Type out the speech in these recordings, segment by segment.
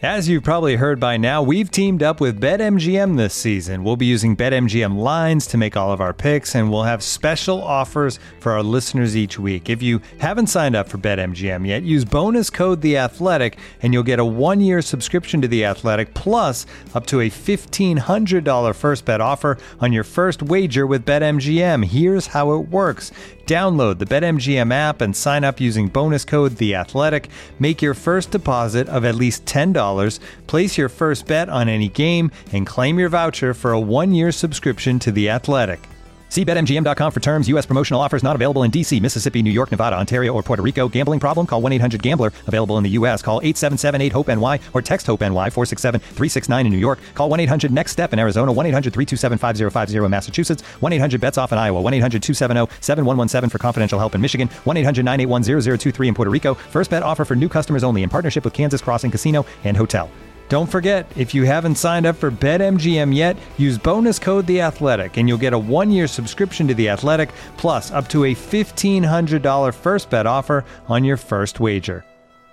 As you've probably heard by now, we've teamed up with BetMGM this season. We'll be using BetMGM lines to make all of our picks, and we'll have special offers for our listeners each week. If you haven't signed up for BetMGM yet, use bonus code The Athletic, and you'll get a 1-year subscription to The Athletic, plus up to a $1,500 first bet offer on your first wager with BetMGM. Here's how it works. Download the BetMGM app and sign up using bonus code The Athletic. Make your first deposit of at least $10. Place your first bet on any game and claim your voucher for a 1-year subscription to The Athletic. See BetMGM.com for terms. U.S. promotional offers not available in D.C., Mississippi, New York, Nevada, Ontario, or Puerto Rico. Gambling problem? Call 1-800-GAMBLER. Available in the U.S. Call 877-8-HOPE-NY or text HOPE-NY 467-369 in New York. Call 1-800-NEXT-STEP in Arizona. 1-800-327-5050 in Massachusetts. 1-800-BETS-OFF in Iowa. 1-800-270-7117 for confidential help in Michigan. 1-800-981-0023 in Puerto Rico. First bet offer for new customers only in partnership with Kansas Crossing Casino and Hotel. Don't forget, if you haven't signed up for BetMGM yet, use bonus code The Athletic, and you'll get a 1-year subscription to The Athletic, plus up to a $1,500 first bet offer on your first wager.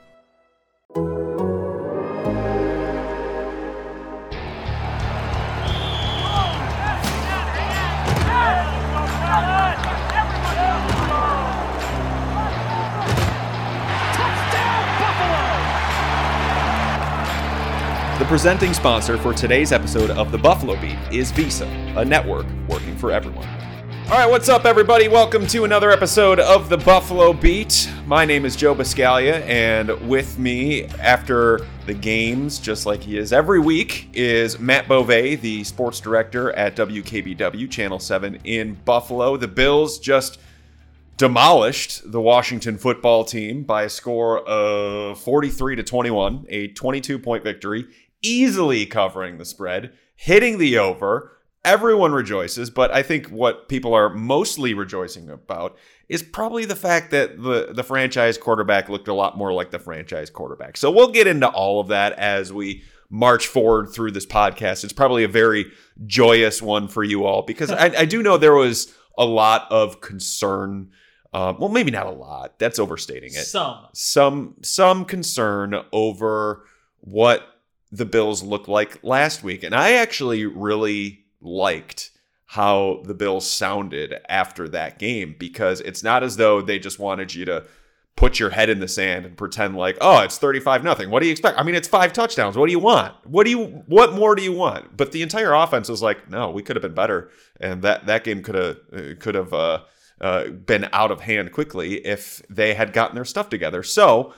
The presenting sponsor for today's episode of The Buffalo Beat is Visa, a network working for everyone. All right, what's up, everybody? Welcome to another episode of The Buffalo Beat. My name is Joe Buscaglia, and with me after the games, just like he is every week, is Matt Beauvais, the sports director at WKBW Channel 7 in Buffalo. The Bills just demolished the Washington football team by a score of 43-21, a 22-point victory, easily covering the spread, hitting the over. Everyone rejoices, but I think what people are mostly rejoicing about is probably the fact that the franchise quarterback looked a lot more like the franchise quarterback. So we'll get into all of that as we march forward through this podcast. It's probably a very joyous one for you all, because I do know there was a lot of concern. Well, maybe not a lot. That's overstating it. Some concern over what the Bills looked like last week. And I actually really liked how the Bills sounded after that game, because it's not as though they just wanted you to put your head in the sand and pretend like, oh, it's 35-0. What do you expect? I mean, it's 5 touchdowns. What do you want? What more do you want? But the entire offense was like, no, we could have been better. And that game could have been out of hand quickly if they had gotten their stuff together. So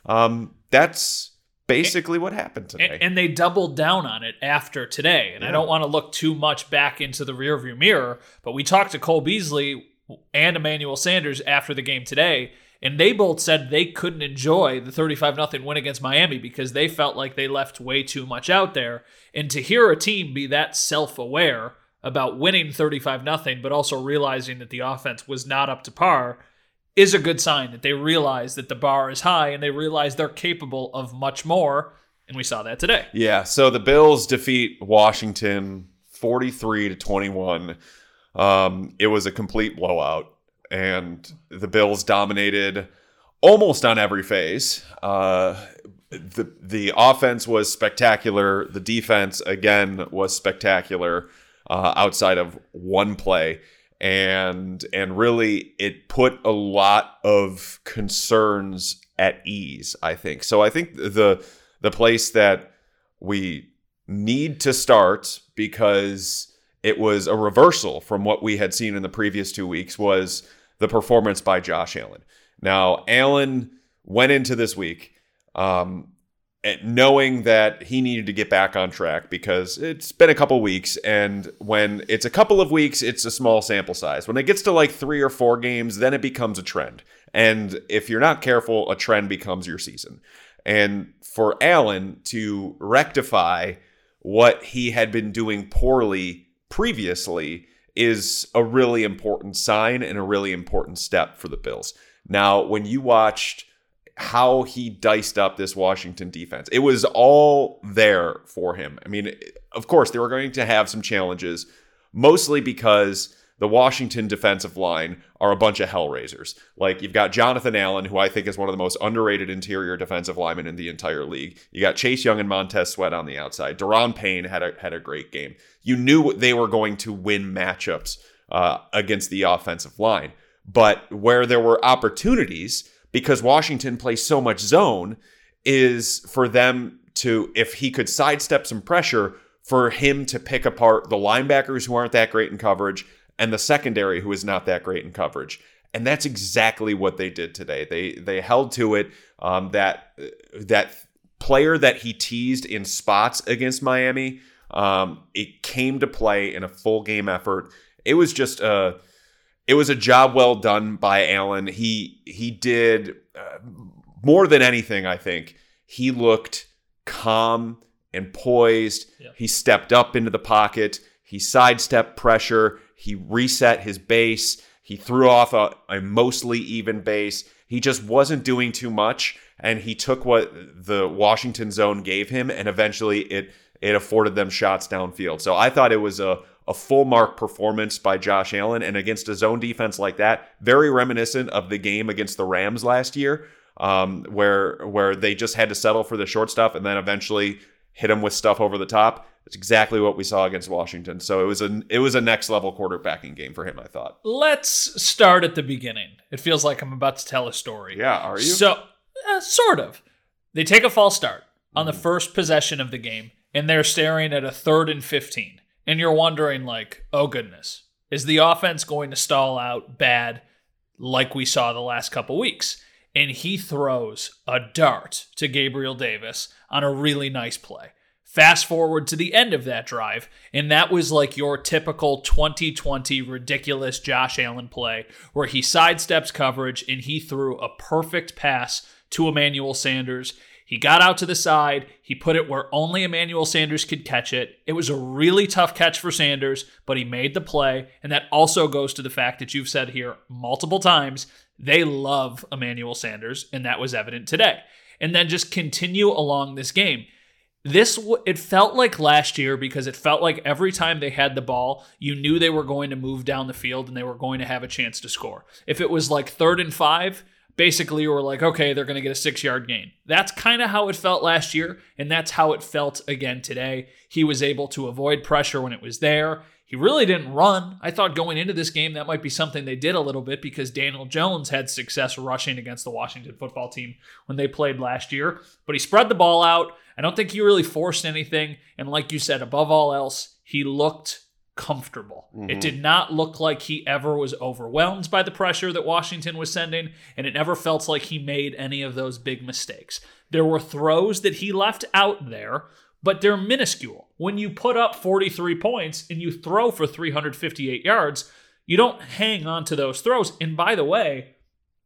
that's basically what happened today. And they doubled down on it after today. And I don't want to look too much back into the rearview mirror, but we talked to Cole Beasley and Emmanuel Sanders after the game today, and they both said they couldn't enjoy the 35-0 win against Miami because they felt like they left way too much out there. And to hear a team be that self-aware about winning 35-0, but also realizing that the offense was not up to par, is a good sign that they realize that the bar is high and they realize they're capable of much more. And we saw that today. Yeah, so the Bills defeat Washington 43-21. It was a complete blowout, and the Bills dominated almost on every phase. The offense was spectacular. The defense, again, was spectacular outside of one play. And really, it put a lot of concerns at ease, I think. So I think the place that we need to start, because it was a reversal from what we had seen in the previous 2 weeks, was the performance by Josh Allen. Now, Allen went into this week knowing that he needed to get back on track, because it's been a couple weeks, and when it's a couple of weeks, it's a small sample size. When it gets to like 3 or 4 games, then it becomes a trend. And if you're not careful, a trend becomes your season. And for Allen to rectify what he had been doing poorly previously is a really important sign and a really important step for the Bills. Now, when you watched how he diced up this Washington defense, it was all there for him. I mean, of course, they were going to have some challenges, mostly because the Washington defensive line are a bunch of hellraisers. Like, you've got Jonathan Allen, who I think is one of the most underrated interior defensive linemen in the entire league. You got Chase Young and Montez Sweat on the outside. Daron Payne had a great game. You knew they were going to win matchups against the offensive line. But where there were opportunities, because Washington plays so much zone, is for them to, if he could sidestep some pressure, for him to pick apart the linebackers who aren't that great in coverage and the secondary who is not that great in coverage. And that's exactly what they did today. They held to it. That player that he teased in spots against Miami, it came to play in a full game effort. It was just it was a job well done by Allen. He did more than anything, I think. He looked calm and poised. Yeah. He stepped up into the pocket. He sidestepped pressure. He reset his base. He threw off a mostly even base. He just wasn't doing too much, and he took what the Washington zone gave him, and eventually it afforded them shots downfield. So I thought it was a full mark performance by Josh Allen, and against a zone defense like that, very reminiscent of the game against the Rams last year, where they just had to settle for the short stuff and then eventually hit him with stuff over the top. It's exactly what we saw against Washington. So it was a next level quarterbacking game for him, I thought. Let's start at the beginning. It feels like I'm about to tell a story. Yeah, are you? So, sort of. They take a false start on the first possession of the game, and they're staring at a 3rd and 15. And you're wondering, like, oh goodness, is the offense going to stall out bad like we saw the last couple weeks? And he throws a dart to Gabriel Davis on a really nice play. Fast forward to the end of that drive, and that was like your typical 2020 ridiculous Josh Allen play where he sidesteps coverage and he threw a perfect pass to Emmanuel Sanders. He got out to the side. He put it where only Emmanuel Sanders could catch it. It was a really tough catch for Sanders, but he made the play. And that also goes to the fact that you've said here multiple times, they love Emmanuel Sanders, and that was evident today. And then just continue along this game. It felt like last year because it felt like every time they had the ball, you knew they were going to move down the field and they were going to have a chance to score. If it was like 3rd and 5, basically you were like, okay, they're going to get a 6-yard gain. That's kind of how it felt last year, and that's how it felt again today. He was able to avoid pressure when it was there. He really didn't run. I thought going into this game that might be something they did a little bit because Daniel Jones had success rushing against the Washington football team when they played last year. But he spread the ball out. I don't think he really forced anything. And like you said, above all else, he looked comfortable. Mm-hmm. It did not look like he ever was overwhelmed by the pressure that Washington was sending, and it never felt like he made any of those big mistakes. There were throws that he left out there, but they're minuscule. When you put up 43 points and you throw for 358 yards, you don't hang on to those throws. And by the way,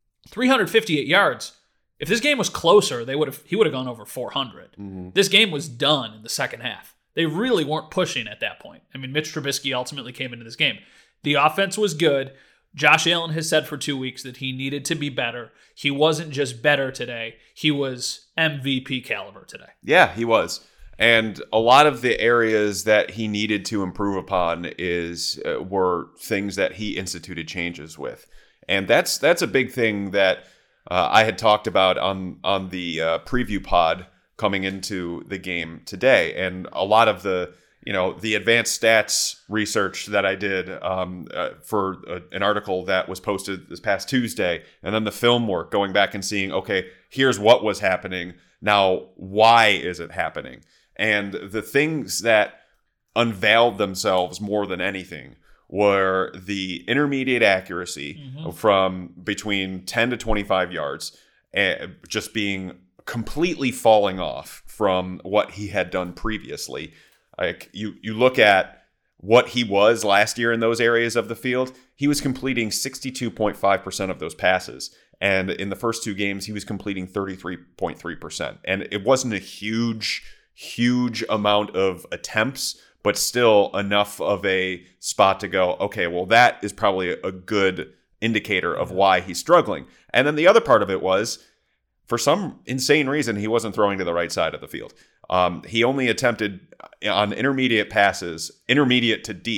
358 yards, if this game was closer, he would have gone over 400. Mm-hmm. This game was done in the second half. They really weren't pushing at that point. I mean, Mitch Trubisky ultimately came into this game. The offense was good. Josh Allen has said for 2 weeks that he needed to be better. He wasn't just better today. He was MVP caliber today. Yeah, he was. And a lot of the areas that he needed to improve upon were things that he instituted changes with. And that's a big thing that I had talked about on the preview pod coming into the game today. And a lot of the advanced stats research that I did for an article that was posted this past Tuesday, and then the film work, going back and seeing, okay, here's what was happening. Now, why is it happening? And the things that unveiled themselves more than anything were the intermediate accuracy from between 10 to 25 yards, just being completely falling off from what he had done previously. Like you look at what he was last year in those areas of the field, he was completing 62.5% of those passes. And in the first 2 games, he was completing 33.3%. And it wasn't a huge amount of attempts, but still enough of a spot to go, okay, well, that is probably a good indicator of why he's struggling. And then the other part of it was, for some insane reason, he wasn't throwing to the right side of the field. He only attempted on intermediate passes, intermediate to deep.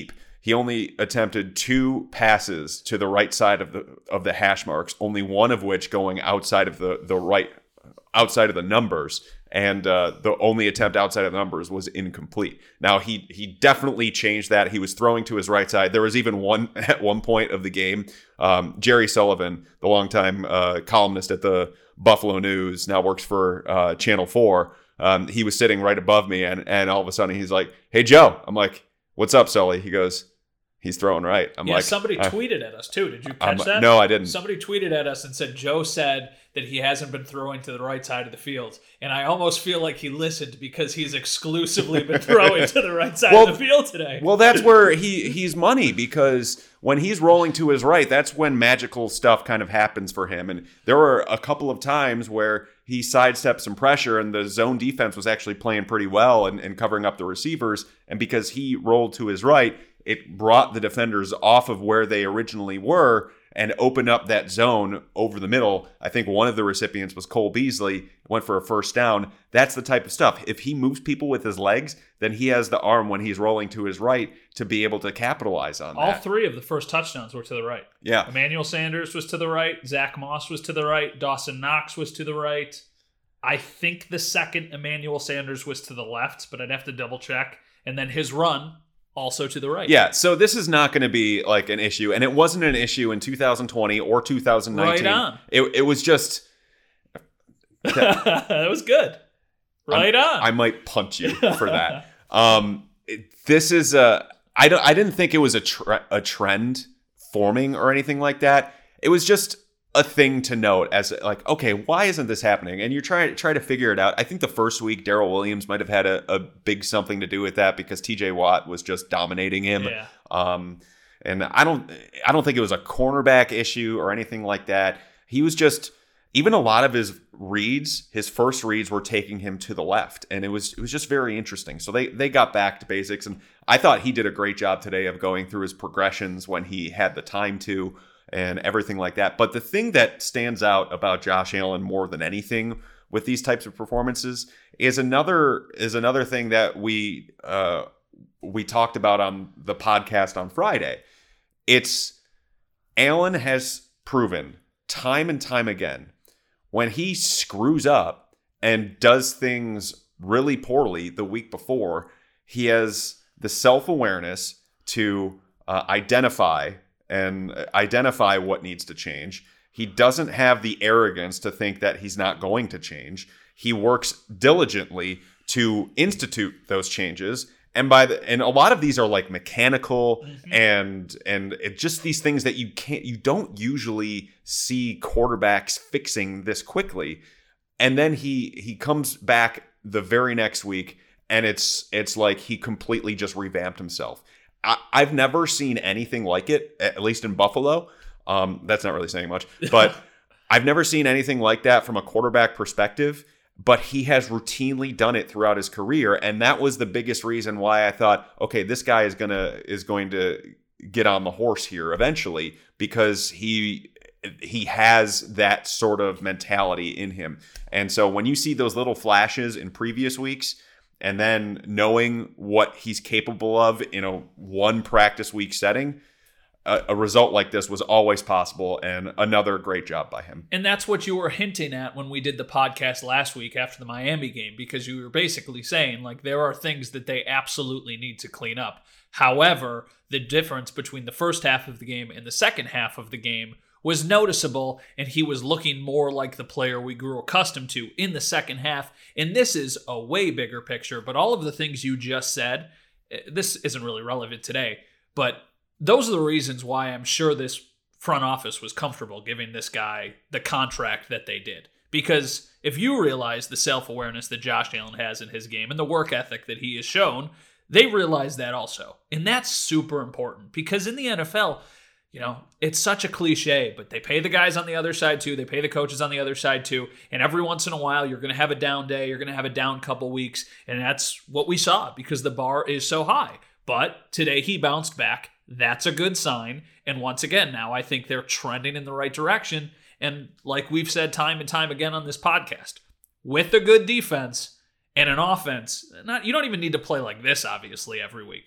he only attempted 2 passes to the right side of the hash marks, only one of which going outside of outside of the numbers. And the only attempt outside of the numbers was incomplete. Now, he definitely changed that. He was throwing to his right side. There was even at one point of the game, Jerry Sullivan, the longtime columnist at the Buffalo News, now works for Channel 4. He was sitting right above me, and all of a sudden he's like, "Hey, Joe." I'm like, "What's up, Sully?" He goes, "He's throwing right." I'm like, somebody tweeted at us too. Did you catch that? No, I didn't. Somebody tweeted at us and said Joe said that he hasn't been throwing to the right side of the field. And I almost feel like he listened because he's exclusively been throwing to the right side of the field today. Well, that's where he's money, because when he's rolling to his right, that's when magical stuff kind of happens for him. And there were a couple of times where he sidestepped some pressure and the zone defense was actually playing pretty well and covering up the receivers. And because he rolled to his right, it brought the defenders off of where they originally were and opened up that zone over the middle. I think one of the recipients was Cole Beasley, went for a first down. That's the type of stuff. If he moves people with his legs, then he has the arm when he's rolling to his right to be able to capitalize on that. All 3 of the first touchdowns were to the right. Yeah. Emmanuel Sanders was to the right. Zach Moss was to the right. Dawson Knox was to the right. I think the second Emmanuel Sanders was to the left, but I'd have to double check. And then his run also to the right. Yeah, so this is not going to be like an issue, and it wasn't an issue in 2020 or 2019. Right on. It was just that was good. On. I might punch you for that. This is I didn't think it was a trend forming or anything like that. It was just a thing to note as like, okay, why isn't this happening? And you try to figure it out. I think the first week Darrell Williams might have had a big something to do with that, because TJ Watt was just dominating him. Yeah. And I don't think it was a cornerback issue or anything like that. He was just, even a lot of his first reads were taking him to the left, and it was just very interesting. So they got back to basics, and I thought he did a great job today of going through his progressions when he had the time to, and everything like that. But the thing that stands out about Josh Allen more than anything with these types of performances is another thing that we talked about on the podcast on Friday. It's Allen has proven time and time again, when he screws up and does things really poorly the week before, he has the self-awareness to identify what needs to change. He doesn't have the arrogance to think that he's not going to change. He works diligently to institute those changes. And a lot of these are like mechanical and just these things that you don't usually see quarterbacks fixing this quickly. And then he comes back the very next week, and it's like he completely just revamped himself. I've never seen anything like it, at least in Buffalo. That's not really saying much, but I've never seen anything like that from a quarterback perspective. But he has routinely done it throughout his career, and that was the biggest reason why I thought, okay, this guy is going to get on the horse here eventually, because he has that sort of mentality in him. And so when you see those little flashes in previous weeks, and then knowing what he's capable of in a one practice week setting, a result like this was always possible, and another great job by him. And that's what you were hinting at when we did the podcast last week after the Miami game, because you were basically saying, like, there are things that they absolutely need to clean up. However, the difference between the first half of the game and the second half of the game was noticeable, and he was looking more like the player we grew accustomed to in the second half. And this is a way bigger picture, but all of the things you just said, this isn't really relevant today, but those are the reasons why I'm sure this front office was comfortable giving this guy the contract that they did. Because if you realize the self-awareness that Josh Allen has in his game and the work ethic that he has shown, they realize that also. And that's super important, because in the NFL, you know, it's such a cliche, but they pay the guys on the other side too. They pay the coaches on the other side too. And every once in a while, you're going to have a down day. You're going to have a down couple weeks. And that's what we saw, because the bar is so high. But today he bounced back. That's a good sign. And once again, now I think they're trending in the right direction. And like we've said time and time again on this podcast, with a good defense and an offense, you don't even need to play like this, obviously, every week.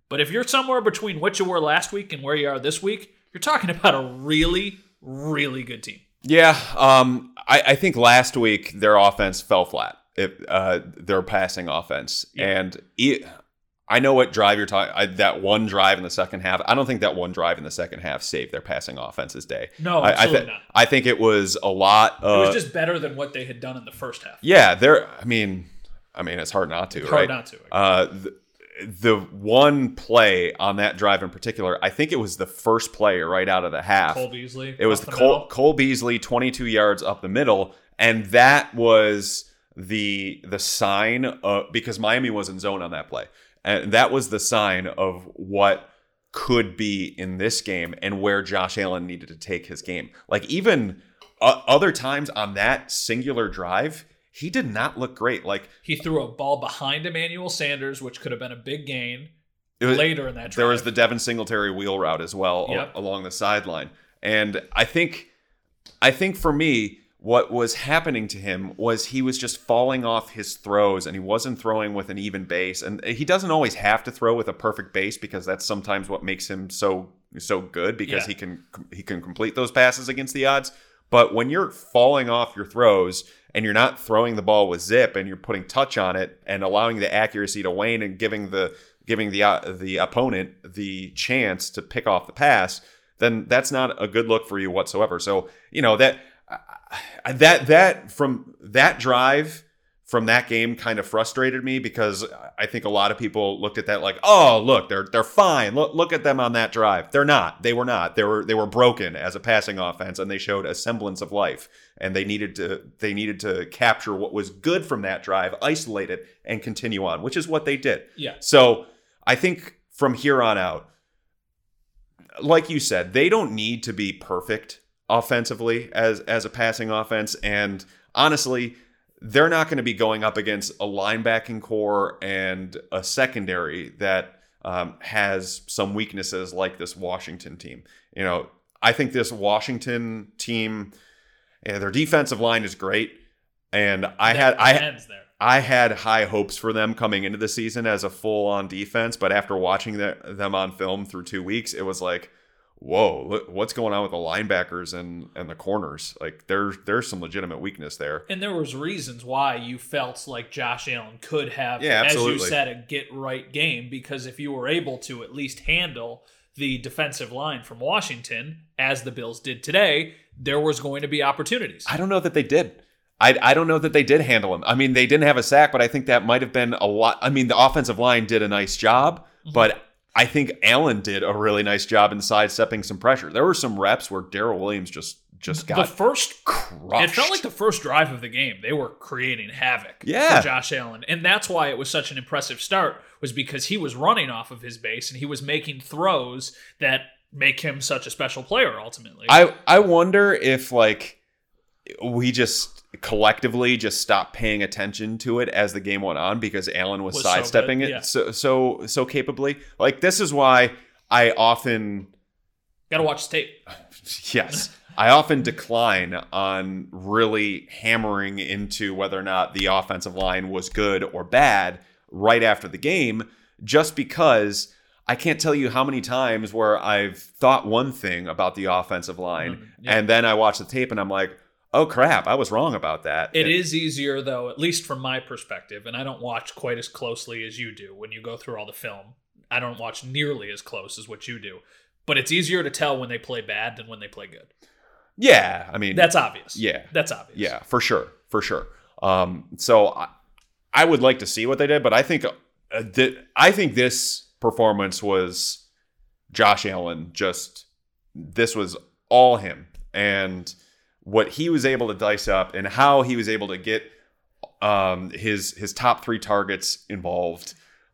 But if you're somewhere between what you were last week and where you are this week, you're talking about a really, really good team. Yeah, I think last week their offense fell flat. Their passing offense. Yeah. And I know what drive you're talking. That one drive in the second half. I don't think that one drive in the second half saved their passing offense's day. No, absolutely not. I think it was a lot. It was just better than what they had done in the first half. Yeah, I mean, it's hard not to. Hard not to. The one play on that drive in particular, I think it was the first play right out of the half. Cole Beasley. It was Cole Beasley, 22 yards up the middle, and that was the sign because Miami was in zone on that play. And that was the sign of what could be in this game and where Josh Allen needed to take his game. Like even other times on that singular drive, he did not look great. Like he threw a ball behind Emmanuel Sanders, which could have been a big gain later in that drive. There was the Devin Singletary wheel route as well along the sideline. And I think for me, what was happening to him was he was just falling off his throws and he wasn't throwing with an even base. And he doesn't always have to throw with a perfect base because that's sometimes what makes him so good because he can complete those passes against the odds. But when you're falling off your throws and you're not throwing the ball with zip and you're putting touch on it and allowing the accuracy to wane and giving the opponent the chance to pick off the pass, then that's not a good look for you whatsoever. So, that from that drive from that game kind of frustrated me because I think a lot of people looked at that like, oh, look, they're fine. Look at them on that drive. They're not. They were not. They were broken as a passing offense, and they showed a semblance of life. And they needed to capture what was good from that drive, isolate it, and continue on, which is what they did. Yeah. So I think from here on out, like you said, they don't need to be perfect offensively as a passing offense. And honestly, they're not going to be going up against a linebacking core and a secondary that has some weaknesses like this Washington team. I think this Washington team, their defensive line is great. And I had high hopes for them coming into the season as a full-on defense. But after watching them on film through 2 weeks, it was like, whoa, what's going on with the linebackers and the corners? Like there's some legitimate weakness there. And there was reasons why you felt like Josh Allen could have, as you said, a get-right game, because if you were able to at least handle the defensive line from Washington, as the Bills did today, there was going to be opportunities. I don't know that they did. I don't know that they did handle him. I mean, they didn't have a sack, but I think that might have been a lot. I mean, the offensive line did a nice job, but I think Allen did a really nice job in sidestepping some pressure. There were some reps where Darrell Williams just got the first crushed. It felt like the first drive of the game, they were creating havoc for Josh Allen. And that's why it was such an impressive start, was because he was running off of his base and he was making throws that make him such a special player ultimately. I wonder if we just collectively just stopped paying attention to it as the game went on because Allen was sidestepping it so capably. Like, this is why I often gotta watch tape. Yes. I often decline on really hammering into whether or not the offensive line was good or bad right after the game, just because I can't tell you how many times where I've thought one thing about the offensive line and then I watch the tape and I'm like, oh crap, I was wrong about that. It is easier, though, at least from my perspective, and I don't watch quite as closely as you do when you go through all the film. I don't watch nearly as close as what you do. But it's easier to tell when they play bad than when they play good. Yeah, I mean... That's obvious. Yeah. That's obvious. Yeah, for sure. For sure. So I would like to see what they did, but I think this performance was Josh Allen. This was all him. And what he was able to dice up and how he was able to get his top three targets involved.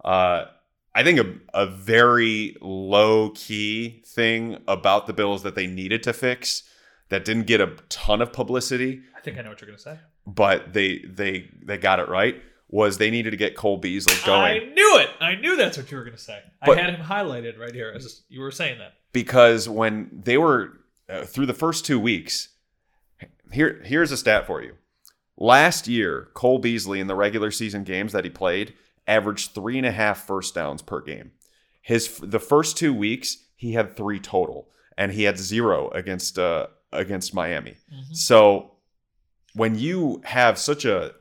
I think a very low-key thing about the Bills that they needed to fix that didn't get a ton of publicity. I think I know what you're going to say. But they got it right, was they needed to get Cole Beasley going. I knew it. I knew that's what you were going to say. I had him highlighted right here as you were saying that. Because when they were through the first 2 weeks, here's a stat for you. Last year, Cole Beasley in the regular season games that he played averaged 3.5 first downs per game. the first 2 weeks he had 3 total, and he had 0 against Miami. So when you have such a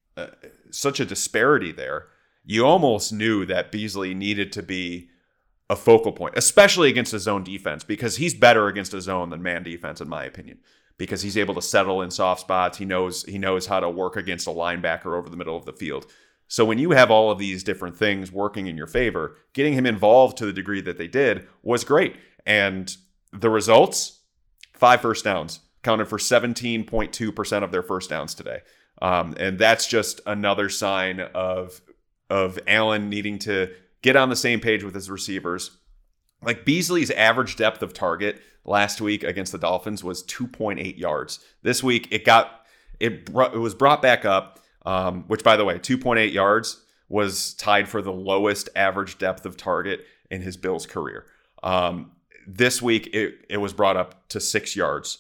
disparity there, you almost knew that Beasley needed to be a focal point, especially against a zone defense, because he's better against a zone than man defense, in my opinion, because he's able to settle in soft spots. He knows how to work against a linebacker over the middle of the field. So when you have all of these different things working in your favor, getting him involved to the degree that they did was great. And the results, 5 first downs, counted for 17.2% of their first downs today. And that's just another sign of Allen needing to get on the same page with his receivers. Like Beasley's average depth of target last week against the Dolphins was 2.8 yards. This week it was brought back up, which, by the way, 2.8 yards was tied for the lowest average depth of target in his Bills career. This week it was brought up to 6 yards,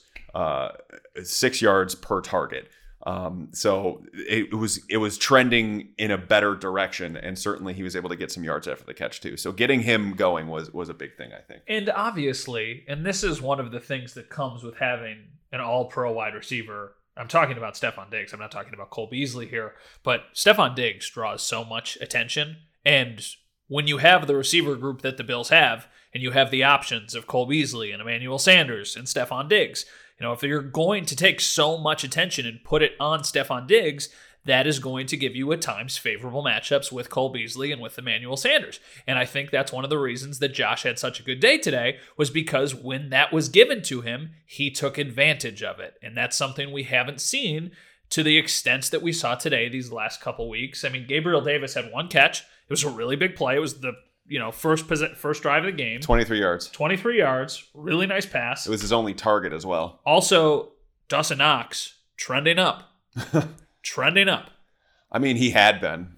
6 yards per target. So it was trending in a better direction, and certainly he was able to get some yards after the catch too. So getting him going was a big thing, I think. And obviously, and this is one of the things that comes with having an all-pro wide receiver. I'm talking about Stefon Diggs. I'm not talking about Cole Beasley here, but Stefon Diggs draws so much attention. And when you have the receiver group that the Bills have, and you have the options of Cole Beasley and Emmanuel Sanders and Stefon Diggs, if you're going to take so much attention and put it on Stefon Diggs, that is going to give you at times favorable matchups with Cole Beasley and with Emmanuel Sanders. And I think that's one of the reasons that Josh had such a good day today, was because when that was given to him, he took advantage of it. And that's something we haven't seen to the extent that we saw today these last couple weeks. I mean, Gabriel Davis had 1 catch. It was a really big play. It was the first drive of the game. 23 yards. 23 yards. Really nice pass. It was his only target as well. Also, Dawson Knox trending up. Trending up. I mean, he had been.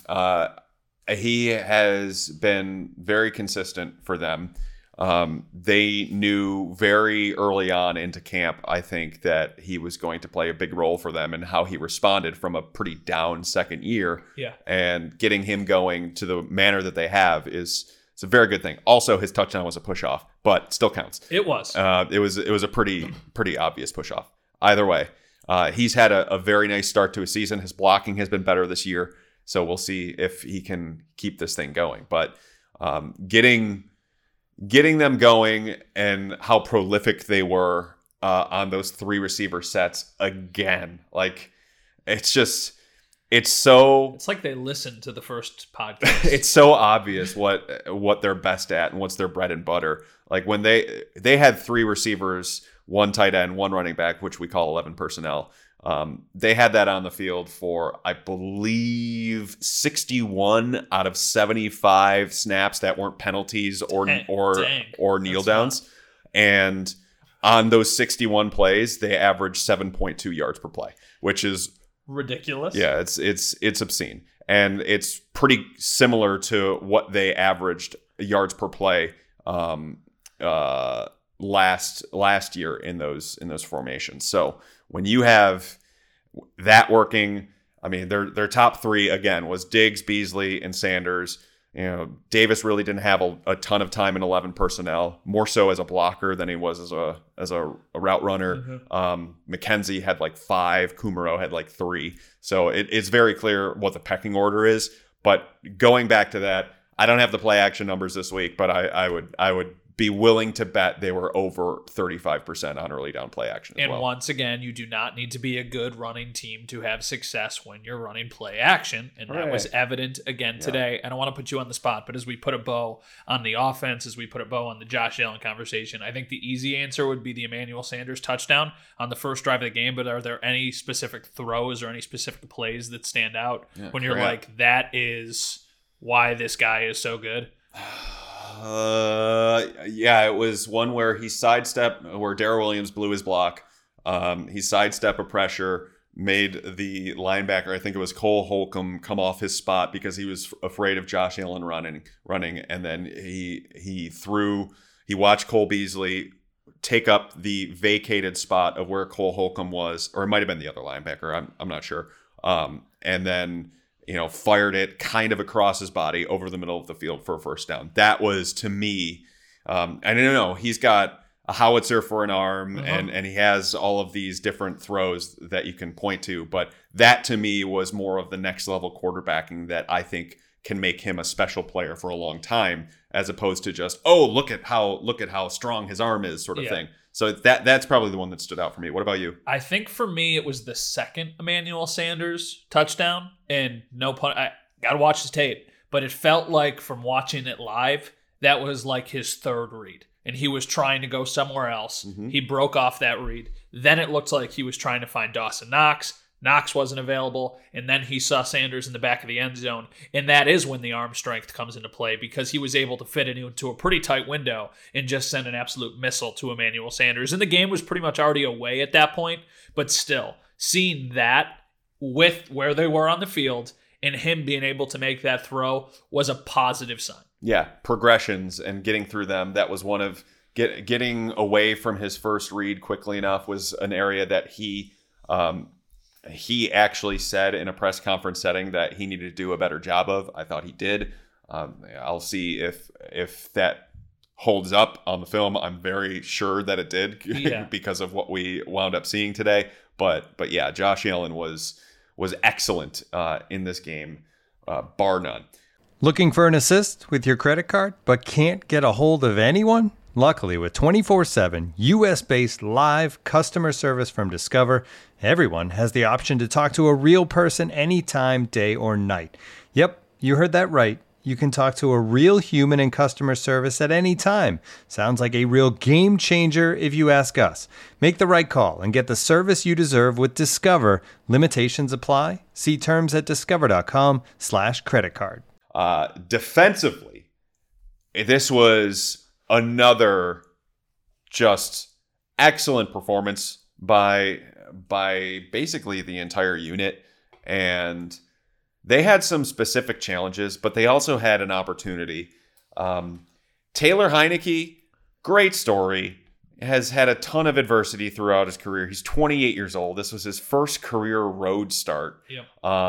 He has been very consistent for them. They knew very early on into camp, I think, that he was going to play a big role for them, and how he responded from a pretty down second year. Yeah. And getting him going to the manner that they have it's a very good thing. Also, his touchdown was a push-off, but still counts. It was. It was a pretty obvious push-off. Either way, he's had a very nice start to his season. His blocking has been better this year, so we'll see if he can keep this thing going. But getting them going, and how prolific they were on those 3 receiver sets again. Like, it's like they listened to the first podcast. It's so obvious what they're best at and what's their bread and butter. Like when they had 3 receivers, 1 tight end, 1 running back, which we call 11 personnel. They had that on the field for, I believe, 61 out of 75 snaps that weren't penalties or kneel downs. And on those 61 plays, they averaged 7.2 yards per play, which is ridiculous. Yeah, it's obscene. And it's pretty similar to what they averaged yards per play last year in those formations. So when you have that working, I mean, their top 3 again was Diggs, Beasley, and Sanders. Davis really didn't have a ton of time in 11 personnel, more so as a blocker than he was as a route runner. Mm-hmm. McKenzie had like 5, Kumaro had like 3. So it's very clear what the pecking order is. But going back to that, I don't have the play action numbers this week, but I would be willing to bet they were over 35% on early down play action as well. And once again, you do not need to be a good running team to have success when you're running play action. And that was evident again today. I don't want to put you on the spot, but as we put a bow on the offense, as we put a bow on the Josh Allen conversation, I think the easy answer would be the Emmanuel Sanders touchdown on the first drive of the game. But are there any specific throws or any specific plays that stand out when you're like, that is why this guy is so good? It was one where he sidestepped, where Darrell Williams blew his block. He sidestepped a pressure, made the linebacker, I think it was Cole Holcomb, come off his spot because he was afraid of Josh Allen running, and then he watched Cole Beasley take up the vacated spot of where Cole Holcomb was, or it might have been the other linebacker. I'm not sure. And then fired it kind of across his body over the middle of the field for a first down. That was, to me, I don't know, he's got a howitzer for an arm, and he has all of these different throws that you can point to. But that, to me, was more of the next level quarterbacking that I think can make him a special player for a long time, as opposed to just, look at how strong his arm is, sort of thing. So that's probably the one that stood out for me. What about you? I think for me, it was the second Emmanuel Sanders touchdown. And no pun, I got to watch his tape. But it felt like from watching it live, that was like his third read. And he was trying to go somewhere else. He broke off that read. Then it looked like he was trying to find Dawson Knox. Knox wasn't available, and then he saw Sanders in the back of the end zone, and that is when the arm strength comes into play, because he was able to fit it into a pretty tight window and just send an absolute missile to Emmanuel Sanders. And the game was pretty much already away at that point, but still, seeing that with where they were on the field and him being able to make that throw was a positive sign. Yeah, progressions and getting through them. That was one of getting away from his first read quickly enough was an area that he actually said in a press conference setting that he needed to do a better job of. I thought he did. I'll see if that holds up on the film. I'm very sure that it did because of what we wound up seeing today. But yeah, Josh Allen was excellent in this game, bar none. Looking for an assist with your credit card, but can't get a hold of anyone? Luckily, with 24/7 U.S.-based live customer service from Discover, everyone has the option to talk to a real person anytime, day or night. Yep, you heard that right. You can talk to a real human in customer service at any time. Sounds like a real game changer if you ask us. Make the right call and get the service you deserve with Discover. Limitations apply. See terms at discover.com/creditcard. Defensively, this was another just excellent performance by basically the entire unit. And they had some specific challenges, but they also had an opportunity. Taylor Heinicke, great story, has had a ton of adversity throughout his career. He's 28 years old. This was his first career road start. Yep.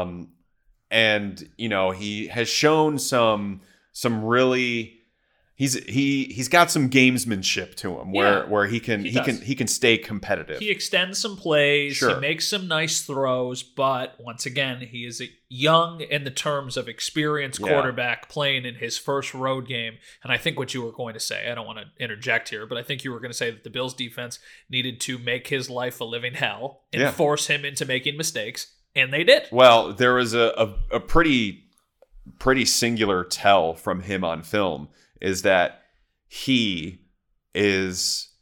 And he has shown some really he's got some gamesmanship to him where he can stay competitive. He extends some plays, Sure. He makes some nice throws, but once again, he is a young in the terms of experienced quarterback playing in his first road game. And I think what you were going to say, I don't want to interject here, but I think you were going to say that the Bills defense needed to make his life a living hell and force him into making mistakes. And they did. Well, there was a pretty singular tell from him on film is that he is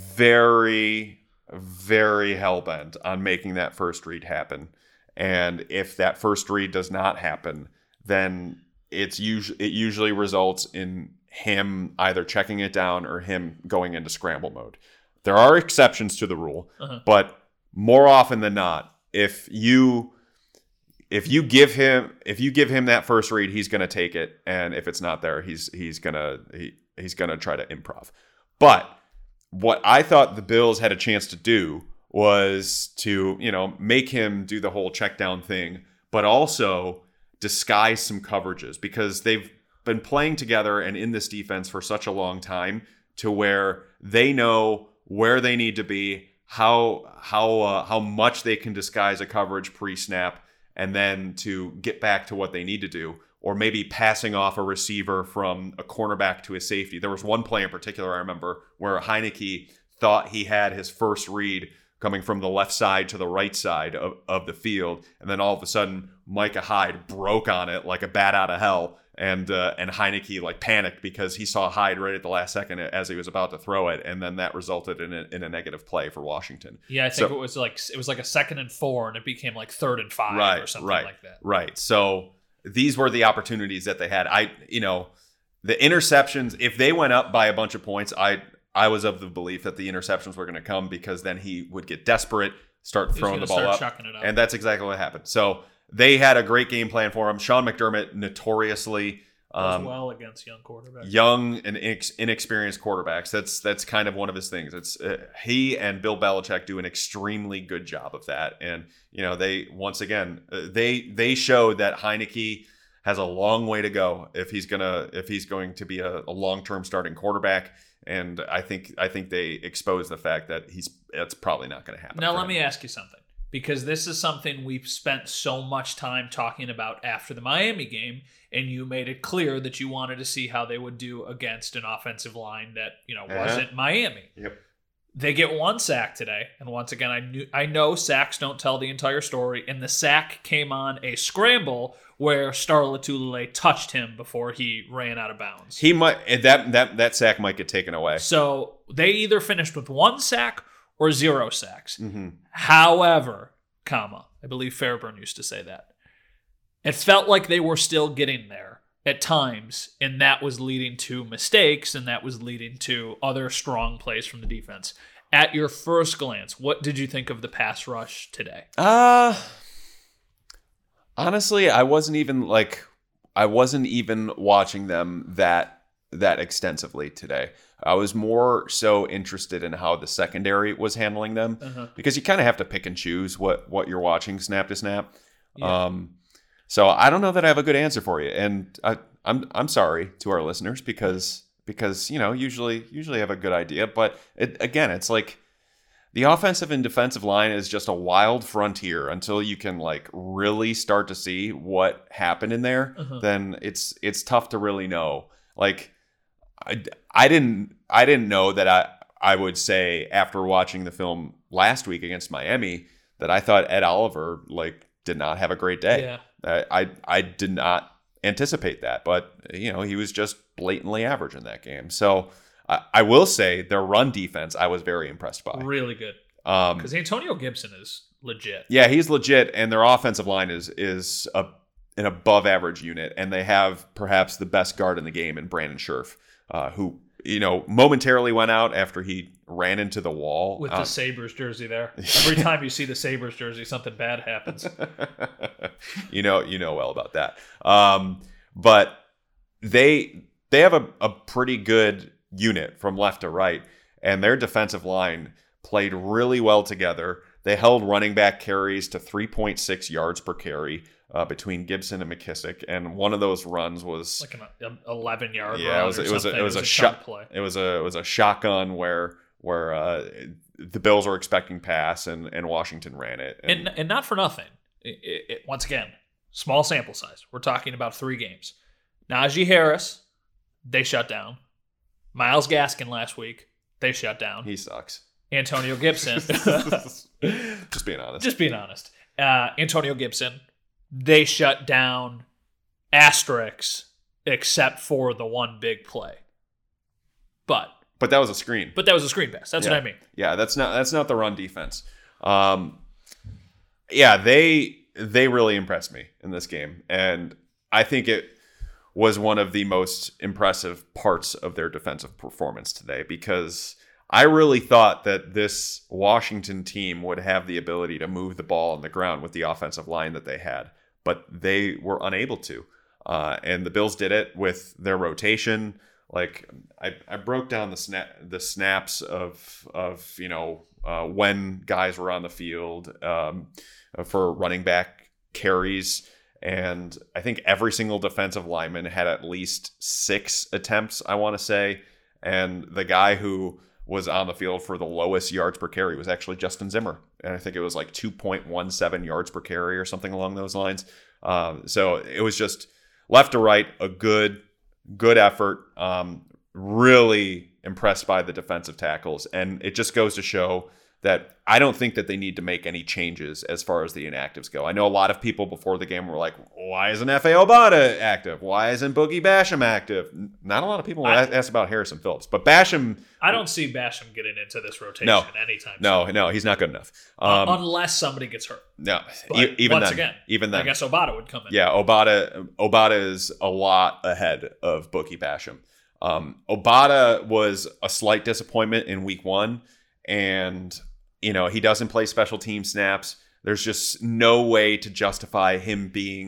very, very hell-bent on making that first read happen. And if that first read does not happen, then it usually results in him either checking it down or him going into scramble mode. There are exceptions to the rule, but more often than not, if you give him that first read, he's going to take it, and if it's not there, he's going to try to improv. But what I thought the Bills had a chance to do was to make him do the whole check down thing, but also disguise some coverages, because they've been playing together and in this defense for such a long time to where they know where they need to be, how much they can disguise a coverage pre-snap, and then to get back to what they need to do, or maybe passing off a receiver from a cornerback to a safety. There was one play in particular I remember where Heinicke thought he had his first read coming from the left side to the right side of the field, and then all of a sudden Micah Hyde broke on it like a bat out of hell, and Heinicke panicked because he saw Hyde right at the last second as he was about to throw it, and then that resulted in a negative play for Washington. Yeah, I think it was like a 2nd and 4, and it became like 3rd and 5 or something like that. Right. So these were the opportunities that they had. The interceptions, if they went up by a bunch of points, I was of the belief that the interceptions were going to come, because then he would get desperate, start throwing the ball up, and that's exactly what happened. So they had a great game plan for him. Sean McDermott notoriously Does well against young quarterbacks. Young and inexperienced quarterbacks. That's kind of one of his things. It's he and Bill Belichick do an extremely good job of that. And they once again they showed that Heineke has a long way to go if he's going to be a long-term starting quarterback. And I think they expose the fact that that's probably not going to happen. Now let me ask you something, because this is something we've spent so much time talking about after the Miami game, and you made it clear that you wanted to see how they would do against an offensive line that wasn't Miami. Yep. They get one sack today, and once again, I know sacks don't tell the entire story, and the sack came on a scramble where Star Lotulelei touched him before he ran out of bounds. He might that sack might get taken away. So they either finished with one sack or 0 sacks. Mm-hmm. However, I believe Fairburn used to say that. It felt like they were still getting there at times, and that was leading to mistakes, and that was leading to other strong plays from the defense. At your first glance, what did you think of the pass rush today? Honestly, I wasn't even watching them that extensively today. I was more so interested in how the secondary was handling them, because you kind of have to pick and choose what you're watching snap to snap. Yeah. So I don't know that I have a good answer for you, and I'm sorry to our listeners because usually have a good idea, but it's like the offensive and defensive line is just a wild frontier until you can really start to see what happened in there. Then it's tough to really know. Like I didn't know that I would say after watching the film last week against Miami that I thought Ed Oliver did not have a great day. Yeah. I did not anticipate that, but he was just blatantly average in that game. So I will say their run defense I was very impressed by. Really good. Because Antonio Gibson is legit. Yeah, he's legit, and their offensive line is an above average unit, and they have perhaps the best guard in the game in Brandon Scherf, who momentarily went out after he ran into the wall with the Sabres jersey there. Every time you see the Sabres jersey, something bad happens. you know well about that. But they have a pretty good unit from left to right, and their defensive line played really well together. They held running back carries to 3.6 yards per carry between Gibson and McKissick, and one of those runs was like an 11-yard run. Yeah, it was a shot play. It was a shotgun where the Bills were expecting pass and Washington ran it. And not for nothing. Once again, small sample size. We're talking about 3 games. Najee Harris, they shut down. Myles Gaskin last week, they shut down. He sucks. Antonio Gibson. Just being honest. Antonio Gibson, they shut down asterisks except for the one big play. But that was a screen. But that was a screen pass. That's what I mean. Yeah, that's not the run defense. They really impressed me in this game, and I think it was one of the most impressive parts of their defensive performance today, because I really thought that this Washington team would have the ability to move the ball on the ground with the offensive line that they had, but they were unable to. And the Bills did it with their rotation. I broke down the snaps of when guys were on the field for running back carries. And I think every single defensive lineman had at least 6 attempts, I want to say. And the guy who was on the field for the lowest yards per carry was actually Justin Zimmer. And I think it was 2.17 yards per carry or something along those lines. So it was just left to right, a good effort. Really impressed by the defensive tackles. And it just goes to show that I don't think that they need to make any changes as far as the inactives go. I know a lot of people before the game were like, why isn't F.A. Obata active? Why isn't Boogie Basham active? Not a lot of people asked about Harrison Phillips. But Basham... I don't see Basham getting into this rotation anytime soon. No, he's not good enough. Unless somebody gets hurt. No, but even then. I guess Obata would come in. Yeah, Obata is a lot ahead of Boogie Basham. Obata was a slight disappointment in week 1, and... he doesn't play special team snaps. There's just no way to justify him being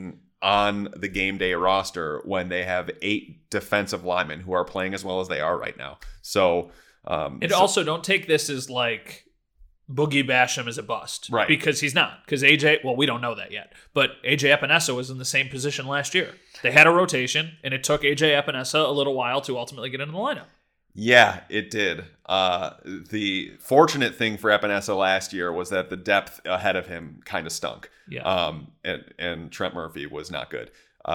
on the game day roster when they have 8 defensive linemen who are playing as well as they are right now. So, also don't take this as like Boogie Basham is a bust. Right. Because he's not. Because AJ, well, we don't know that yet. But AJ Epinesa was in the same position last year. They had a rotation, and it took AJ Epinesa a little while to ultimately get into the lineup. Yeah, it did. The fortunate thing for Epinesa last year was that the depth ahead of him kind of stunk. Yeah. And Trent Murphy was not good.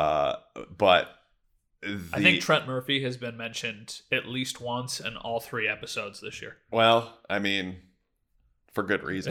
But I think Trent Murphy has been mentioned at least once in all 3 episodes this year. Well, I mean, for good reason.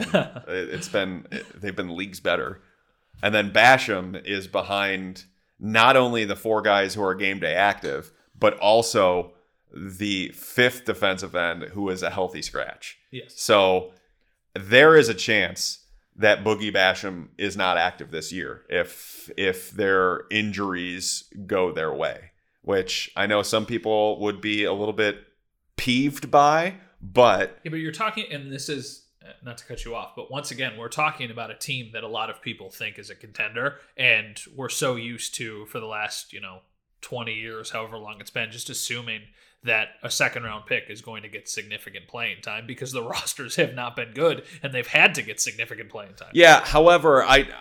They've been leagues better. And then Basham is behind not only the 4 guys who are game day active, but also the 5th defensive end who is a healthy scratch. Yes. So there is a chance that Boogie Basham is not active this year if their injuries go their way, which I know some people would be a little bit peeved by, but... Yeah, but you're talking, and this is, not to cut you off, but once again, we're talking about a team that a lot of people think is a contender, and we're so used to, for the last, 20 years, however long it's been, just assuming that a second-round pick is going to get significant playing time because the rosters have not been good, and they've had to get significant playing time. Yeah, however,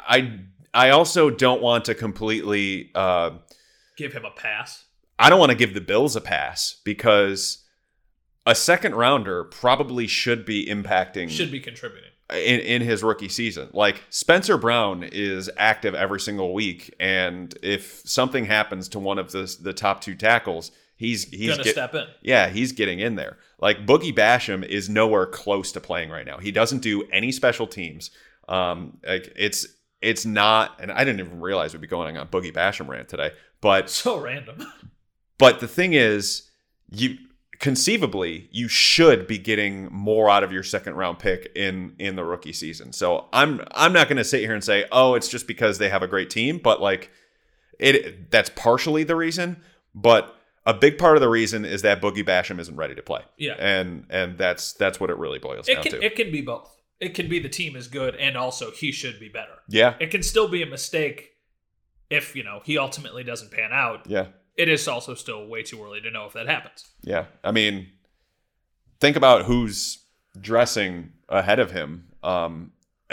I also don't want to completely... give him a pass? I don't want to give the Bills a pass because a second-rounder probably should be impacting... Should be contributing. In his rookie season. Like, Spencer Brown is active every single week, and if something happens to one of the top 2 tackles... He's gonna step in. Yeah, he's getting in there. Like, Boogie Basham is nowhere close to playing right now. He doesn't do any special teams. Like it's not, and I didn't even realize we'd be going on a Boogie Basham rant today. But so random. But the thing is, conceivably you should be getting more out of your second round pick in the rookie season. So I'm not going to sit here and say, oh, it's just because they have a great team, but like that's partially the reason, but a big part of the reason is that Boogie Basham isn't ready to play. Yeah. And that's what it really boils down to. It can be both. It can be the team is good and also he should be better. Yeah. It can still be a mistake if, he ultimately doesn't pan out. Yeah. It is also still way too early to know if that happens. Yeah. I mean, think about who's dressing ahead of him. From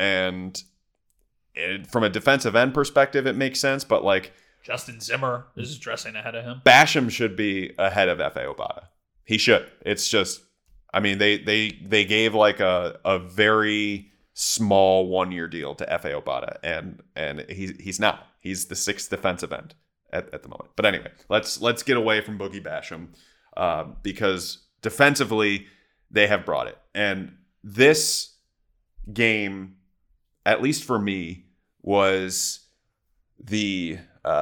a defensive end perspective, it makes sense, but like, Justin Zimmer is dressing ahead of him. Basham should be ahead of Efe Obada. He should. It's just, I mean, they gave like a very small 1-year deal to Efe Obada, and he's not. He's the 6th defensive end at the moment. But anyway, let's get away from Boogie Basham because defensively they have brought it, and this game, at least for me, was the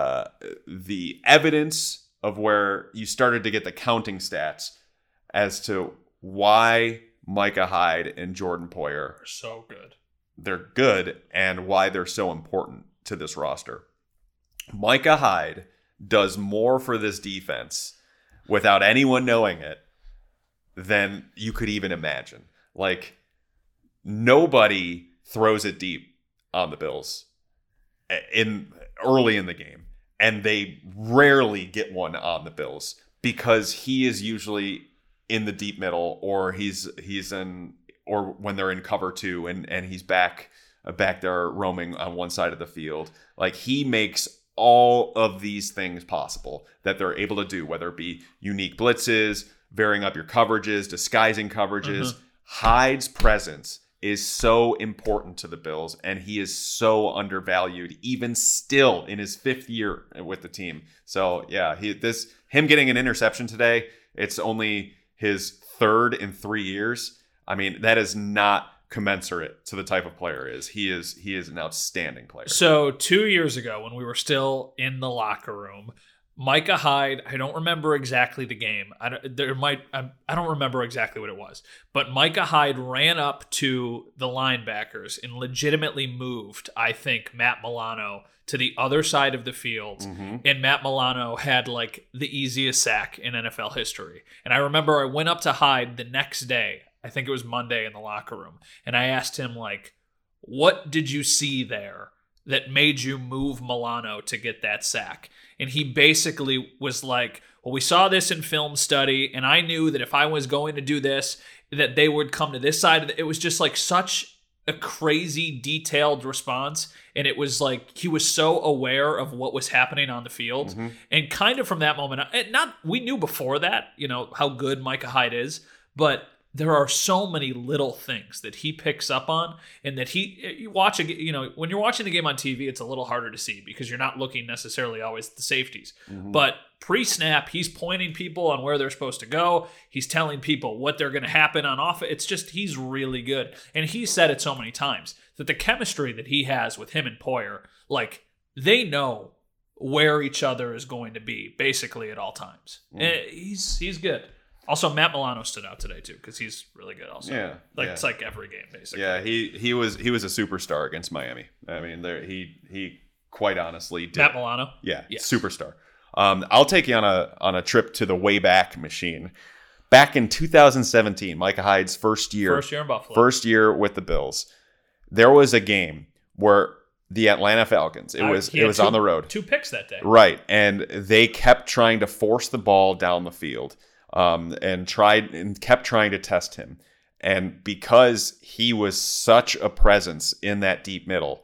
evidence of where you started to get the counting stats as to why Micah Hyde and Jordan Poyer are so good. They're good, and why they're so important to this roster. Micah Hyde does more for this defense without anyone knowing it than you could even imagine. Like, nobody throws it deep on the Bills early in the game, and they rarely get one on the Bills because he is usually in the deep middle, or he's in, or when they're in cover 2 and he's back there roaming on one side of the field. Like, he makes all of these things possible that they're able to do, whether it be unique blitzes, varying up your coverages, disguising coverages. Mm-hmm. Hyde's presence is so important to the Bills, and he is so undervalued, even still in his 5th year with the team. So yeah, him getting an interception today, it's only his 3rd in 3 years. I mean, that is not commensurate to the type of player he is. He is an outstanding player. So 2 years ago, when we were still in the locker room, Micah Hyde, I don't remember exactly the game. I don't remember exactly what it was. But Micah Hyde ran up to the linebackers and legitimately moved, I think, Matt Milano to the other side of the field. Mm-hmm. And Matt Milano had like the easiest sack in NFL history. And I remember I went up to Hyde the next day. I think it was Monday in the locker room. And I asked him, like, what did you see there that made you move Milano to get that sack? And he basically was like, well, we saw this in film study, and I knew that if I was going to do this, that they would come to this side. It was just like such a crazy detailed response. And it was like he was so aware of what was happening on the field. Mm-hmm. And kind of from that moment, we knew before that, how good Micah Hyde is, but there are so many little things that he picks up on, and that when you're watching the game on TV, it's a little harder to see because you're not looking necessarily always at the safeties. Mm-hmm. But pre-snap, he's pointing people on where they're supposed to go. He's telling people what they're going to happen on off. It's just, he's really good. And he said it so many times that the chemistry that he has with him and Poyer, like, they know where each other is going to be basically at all times. Mm. He's good. Also, Matt Milano stood out today too because he's really good. Also, it's like every game basically. Yeah, he was a superstar against Miami. I mean, he quite honestly did. Matt Milano. Yeah, yes. Superstar. I'll take you on a trip to the Wayback Machine. Back in 2017, Micah Hyde's first year in Buffalo, first year with the Bills. There was a game where the Atlanta Falcons. It was on the road. 2 picks that day. Right, and they kept trying to force the ball down the field. And kept trying to test him. And because he was such a presence in that deep middle,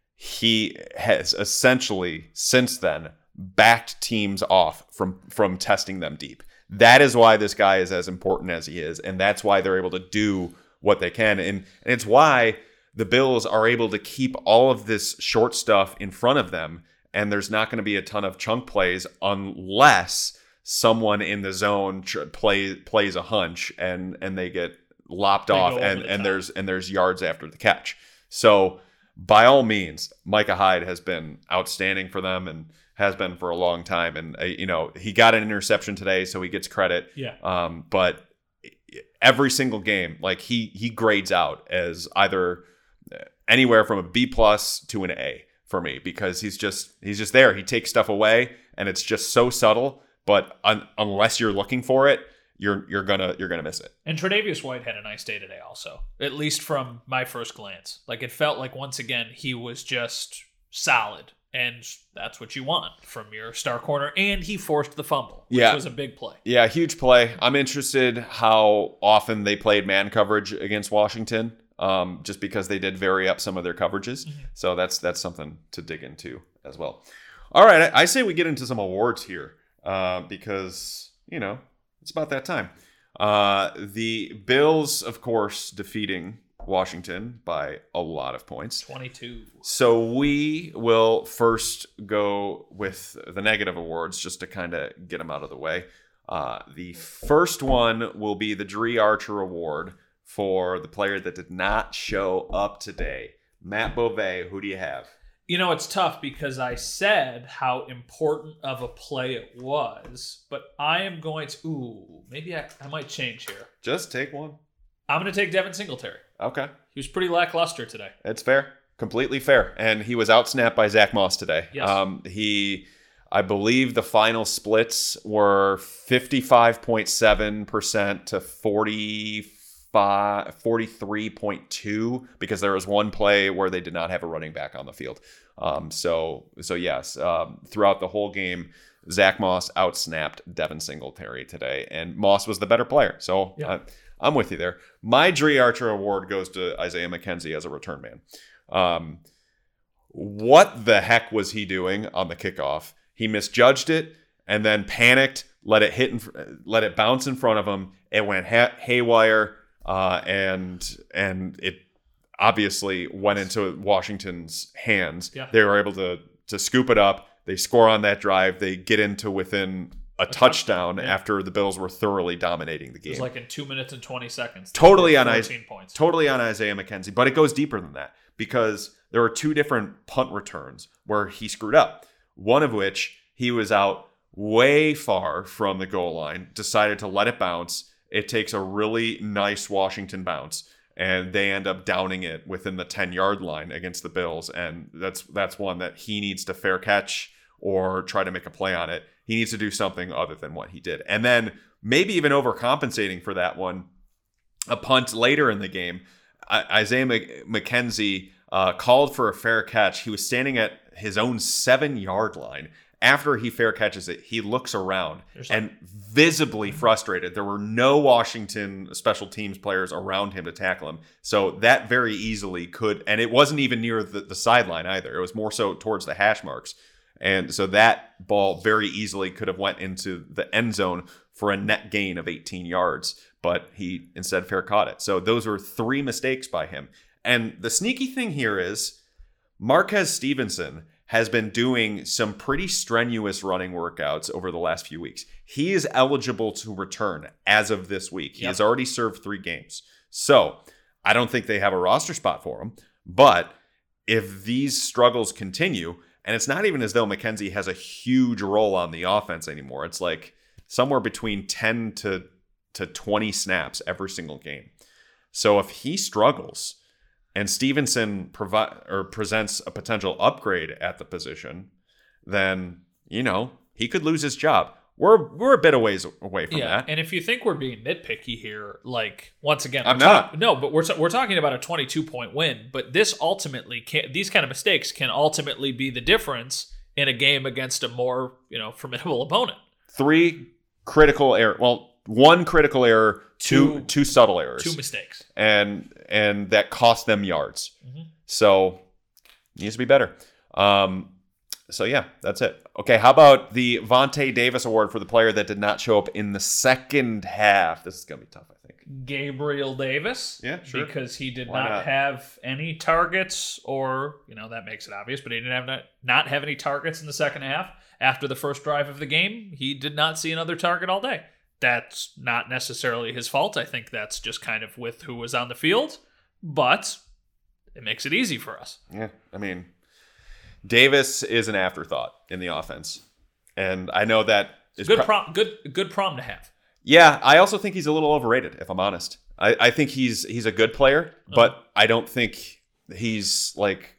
he has essentially since then backed teams off from testing them deep. That is why this guy is as important as he is, and that's why they're able to do what they can. And it's why the Bills are able to keep all of this short stuff in front of them, and there's not going to be a ton of chunk plays unless someone in the zone plays a hunch and they get lopped off and there's yards after the catch. So by all means, Micah Hyde has been outstanding for them and has been for a long time. And he got an interception today, so he gets credit. Yeah. But every single game, like he grades out as either anywhere from a B+ to an A for me because he's just there. He takes stuff away and it's just so subtle. But unless you're looking for it, you're gonna miss it. And Tre'Davious White had a nice day today, also. At least from my first glance, like it felt like once again he was just solid, and that's what you want from your star corner. And he forced the fumble, which was a big play. Yeah, huge play. I'm interested how often they played man coverage against Washington, just because they did vary up some of their coverages. Mm-hmm. So that's something to dig into as well. All right, I say we get into some awards here. Because, it's about that time. The Bills, of course, defeating Washington by a lot of points. 22. So we will first go with the negative awards just to kind of get them out of the way. The first one will be the Dree Archer Award for the player that did not show up today. Matt Bove, who do you have? It's tough because I said how important of a play it was, but I am going to... maybe I might change here. Just take one. I'm going to take Devin Singletary. Okay. He was pretty lackluster today. It's fair. Completely fair. And he was outsnapped by Zach Moss today. Yes. I believe the final splits were 55.7% to 43.2 because there was one play where they did not have a running back on the field. So yes, throughout the whole game, Zach Moss outsnapped Devin Singletary today, and Moss was the better player. So yeah. I'm with you there. My Dree Archer Award goes to Isaiah McKenzie as a return man. What the heck was he doing on the kickoff? He misjudged it and then panicked, let it bounce in front of him. It went haywire. And it obviously went into Washington's hands. Yeah. They were able to scoop it up. They score on that drive. They get into within a touchdown after the Bills were thoroughly dominating the game. It was like in 2 minutes and 20 seconds. Totally on 14 points. Totally on Isaiah McKenzie, but it goes deeper than that because there were 2 different punt returns where he screwed up. One of which he was out way far from the goal line, decided to let it bounce. It takes a really nice Washington bounce, and they end up downing it within the 10-yard line against the Bills. And that's one that he needs to fair catch or try to make a play on it. He needs to do something other than what he did. And then maybe even overcompensating for that one, a punt later in the game, Isaiah McKenzie called for a fair catch. He was standing at his own 7-yard line. After he fair catches it, he looks around and visibly frustrated. There were no Washington special teams players around him to tackle him. So that very easily could, and it wasn't even near the sideline either. It was more so towards the hash marks. And so that ball very easily could have went into the end zone for a net gain of 18 yards. But he instead fair caught it. So those were 3 mistakes by him. And the sneaky thing here is Marquez Stevenson has been doing some pretty strenuous running workouts over the last few weeks. He is eligible to return as of this week. He has already served 3 games. So I don't think they have a roster spot for him. But if these struggles continue, and it's not even as though McKenzie has a huge role on the offense anymore. It's like somewhere between 10 to 20 snaps every single game. So if he struggles and Stevenson presents a potential upgrade at the position, then, he could lose his job. We're a bit away from that. And if you think we're being nitpicky here, once again, I'm not. No, but we're talking about a 22-point win. But this ultimately these kind of mistakes can ultimately be the difference in a game against a more formidable opponent. 3 critical errors. Well, 1 critical error, two subtle errors, 2 mistakes, and that cost them yards. Mm-hmm. So needs to be better. So yeah, that's it. Okay, how about the Vontae Davis Award for the player that did not show up in the second half? This is gonna be tough, I think. Gabriel Davis. Yeah, sure. Because he did Why not not have any targets, or that makes it obvious, but he didn't not have any targets in the second half. After the first drive of the game, he did not see another target all day. That's not necessarily his fault. I think that's just kind of with who was on the field, but it makes it easy for us. Yeah, I mean, Davis is an afterthought in the offense, and I know that is good problem to have. Yeah, I also think he's a little overrated, if I'm honest. I think he's a good player, but I don't think he's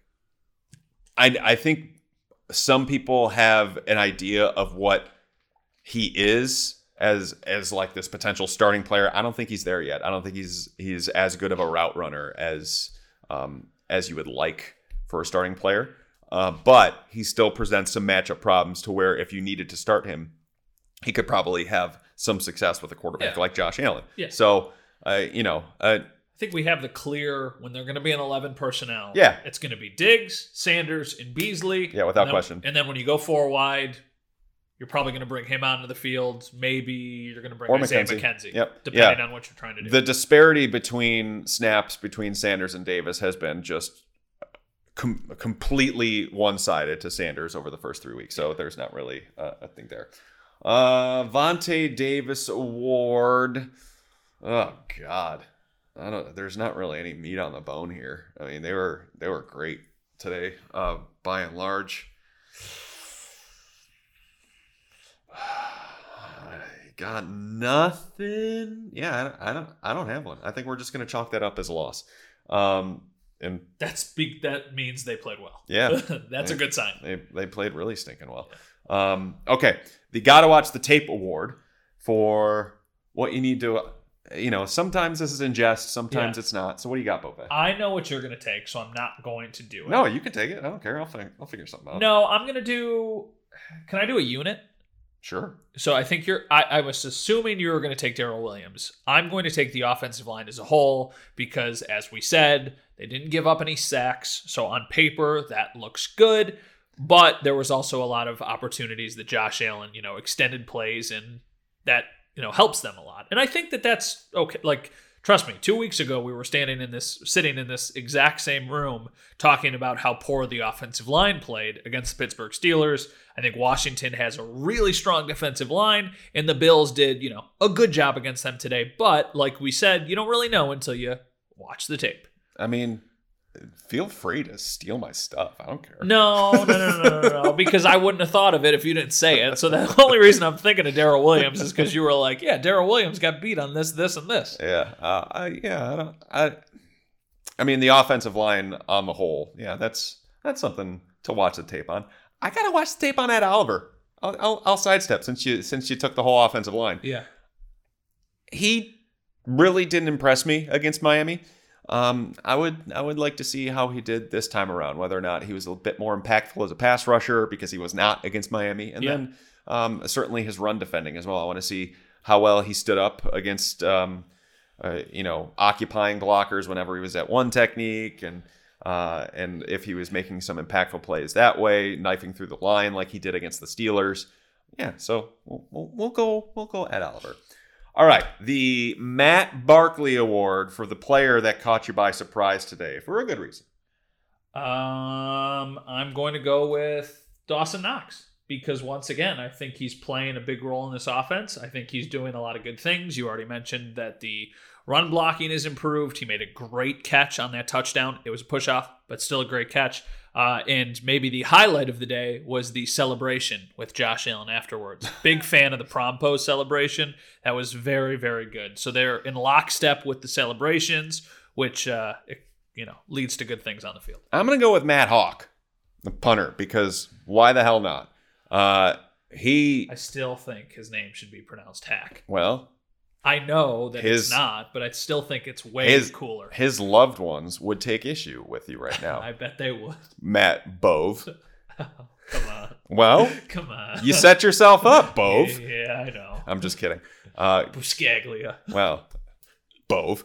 I think some people have an idea of what he is as this potential starting player. I don't think he's there yet. I don't think he's as good of a route runner as you would like for a starting player. But he still presents some matchup problems to where if you needed to start him, he could probably have some success with a quarterback like Josh Allen. Yeah. So, I think we have the clear when they're going to be an 11 personnel. Yeah. It's going to be Diggs, Sanders, and Beasley. Yeah, without question. And then when you go 4 wide, you're probably going to bring him onto the field. Maybe you're going to bring Isaiah McKenzie. Yep. Depending on what you're trying to do. The disparity between snaps between Sanders and Davis has been just completely one-sided to Sanders over the first 3 weeks. So there's not really a thing there. Vontae Davis Award. Oh God, there's not really any meat on the bone here. I mean, they were great today, by and large. I got nothing. Yeah, I don't have one. I think we're just gonna chalk that up as a loss. And that means they played well. Yeah, that's a good sign. They played really stinking well. Okay, the Gotta Watch the Tape Award for what you need to. Sometimes this is in jest, sometimes it's not. So what do you got, Bope? I know what you're going to take, so I'm not going to do it. No, you can take it. I don't care. I'll figure something out. No, I'm going to do. Can I do a unit? Sure. So I think I was assuming you were going to take Darrell Williams. I'm going to take the offensive line as a whole because, as we said, they didn't give up any sacks. So on paper, that looks good. But there was also a lot of opportunities that Josh Allen, extended plays, and that, helps them a lot. And I think that that's okay. Trust me, 2 weeks ago, we were sitting in this exact same room talking about how poor the offensive line played against the Pittsburgh Steelers. I think Washington has a really strong defensive line, and the Bills did, a good job against them today. But like we said, you don't really know until you watch the tape. I mean, feel free to steal my stuff. I don't care. No, because I wouldn't have thought of it if you didn't say it. So the only reason I'm thinking of Darrell Williams is because you were like, yeah, Darrell Williams got beat on this, and this. Yeah. I mean, the offensive line on the whole, yeah, that's something to watch the tape on. I got to watch the tape on Ed Oliver. I'll sidestep since you took the whole offensive line. Yeah. He really didn't impress me against Miami. I would like to see how he did this time around, whether or not he was a bit more impactful as a pass rusher, because he was not against Miami. And then certainly his run defending as well. I want to see how well he stood up against, occupying blockers whenever he was at one technique, and if he was making some impactful plays that way, knifing through the line like he did against the Steelers. Yeah, so we'll go Ed Oliver. All right, the Matt Barkley Award for the player that caught you by surprise today, for a good reason. I'm going to go with Dawson Knox, because once again, I think he's playing a big role in this offense. I think he's doing a lot of good things. You already mentioned that the run blocking is improved. He made a great catch on that touchdown. It was a push-off, but still a great catch. And maybe the highlight of the day was the celebration with Josh Allen afterwards. Big fan of the prom pose celebration. That was very, very good. So they're in lockstep with the celebrations, which leads to good things on the field. I'm going to go with Matt Hawk, the punter, because why the hell not? I still think his name should be pronounced Hack. Well, I know that it's not, but I still think it's way cooler. His loved ones would take issue with you right now. I bet they would. Matt Bove. Oh, come on. Well, come on. You set yourself up, Bove. Yeah, I know. I'm just kidding. Buscaglia. Well, Bove.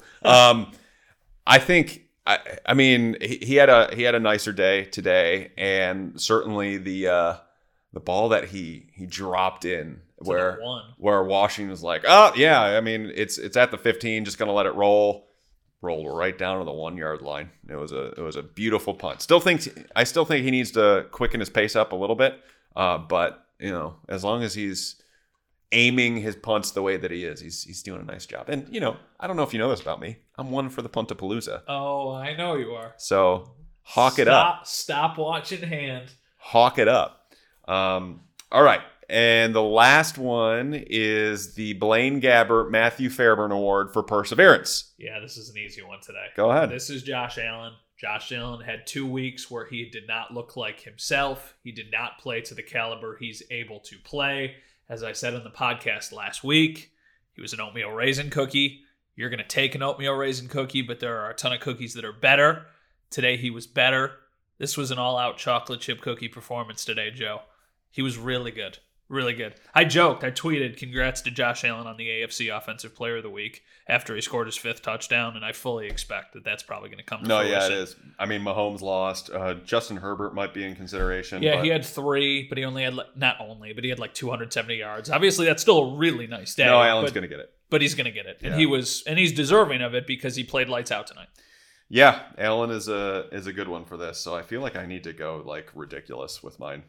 I think. I mean, he had a nicer day today, and certainly the ball that he dropped in where Washington was like, oh yeah, I mean it's at the 15, just gonna let it rolled right down to the 1 yard line. It was a beautiful punt. I still think he needs to quicken his pace up a little bit, but as long as he's aiming his punts the way that he is, he's doing a nice job. And I don't know if you know this about me, I'm one for the Puntapalooza. Oh, I know you are. So hawk it up. Stop watch in hand. Hawk it up. All right. And the last one is the Blaine Gabbert Matthew Fairburn Award for perseverance. Yeah, this is an easy one today. Go ahead. This is Josh Allen. Josh Allen had 2 weeks where he did not look like himself. He did not play to the caliber he's able to play. As I said on the podcast last week, he was an oatmeal raisin cookie. You're going to take an oatmeal raisin cookie, but there are a ton of cookies that are better. Today he was better. This was an all-out chocolate chip cookie performance today, Joe. He was really good. Really good. I joked. I tweeted, congrats to Josh Allen on the AFC Offensive Player of the Week after he scored his 5th touchdown, and I fully expect that that's probably going to come to fruition. Yeah, it is. I mean, Mahomes lost. Justin Herbert might be in consideration. Yeah, he had 3, but he only had, but he had like 270 yards. Obviously, that's still a really nice day. No, Allen's going to get it. But he's going to get it. And he's deserving of it because he played lights out tonight. Yeah, Allen is a good one for this. So I feel like I need to go like ridiculous with mine.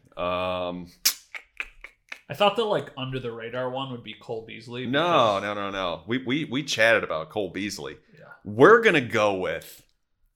I thought the under the radar one would be Cole Beasley. No. We chatted about Cole Beasley. Yeah. We're gonna go with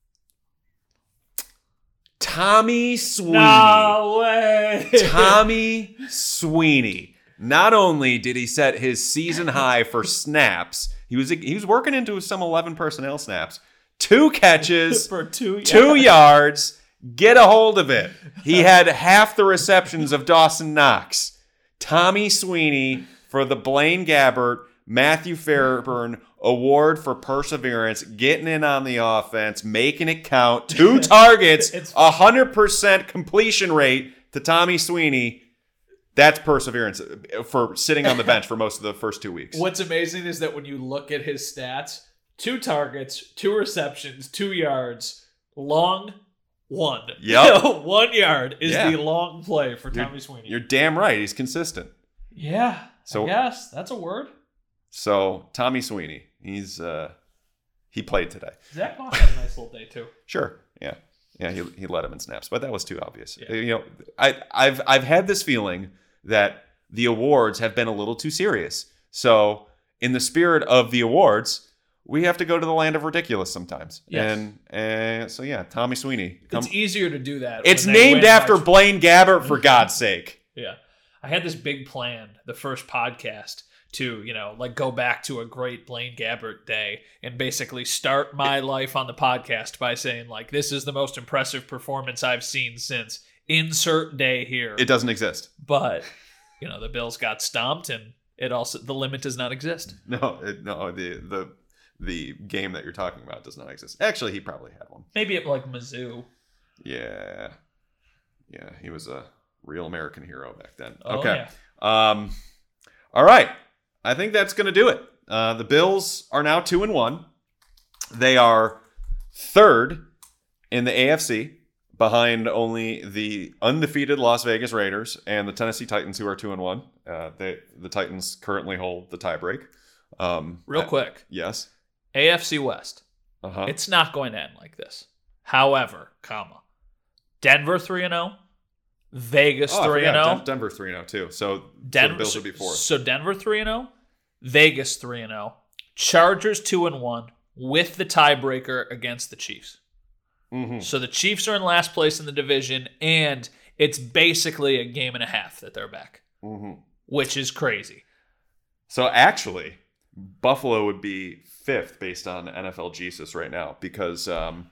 Tommy Sweeney. No way. Tommy Sweeney. Not only did he set his season high for snaps, he was working into some 11 personnel snaps. 2 catches for 2 yards. Get a hold of it. He had half the receptions of Dawson Knox. Tommy Sweeney for the Blaine Gabbert Matthew Fairburn Award for perseverance, getting in on the offense, making it count. 2 targets, 100% completion rate to Tommy Sweeney. That's perseverance for sitting on the bench for most of the first 2 weeks. What's amazing is that when you look at his stats, 2 targets, 2 receptions, 2 yards, long 1. Yep. 1 yard is the long play for Tommy Sweeney. You're damn right. He's consistent. Yeah. So I guess that's a word. So Tommy Sweeney, he played today. Zach Moss had a nice little day too. Sure. Yeah. Yeah. He led him in snaps, but that was too obvious. Yeah. I've had this feeling that the awards have been a little too serious. So in the spirit of the awards, we have to go to the land of ridiculous sometimes. Yes. And so, yeah, Tommy Sweeney. It's easier to do that. It's named after Blaine Gabbert, for God's sake. Yeah. I had this big plan, the first podcast, to, go back to a great Blaine Gabbert day and basically start my life on the podcast by saying, this is the most impressive performance I've seen since insert day here. It doesn't exist. But, the Bills got stomped and the limit does not exist. No, the game that you're talking about does not exist. Actually, he probably had one. Maybe at like Mizzou. Yeah, he was a real American hero back then. Oh, okay, yeah. All right. I think that's going to do it. The Bills are now 2-1. They are third in the AFC, behind only the undefeated Las Vegas Raiders and the Tennessee Titans, who are 2-1. The Titans currently hold the tiebreak. Real quick. Yes. AFC West. Uh-huh. It's not going to end like this. However, Denver 3-0, Vegas 3-0. Denver 3-0 too. So Denver, the Bills would be fourth. So Denver 3-0, Vegas 3-0, Chargers 2-1 with the tiebreaker against the Chiefs. Mm-hmm. So the Chiefs are in last place in the division, and it's basically a game and a half that they're back, which is crazy. So actually, Buffalo would be fifth based on NFL Jesus right now, because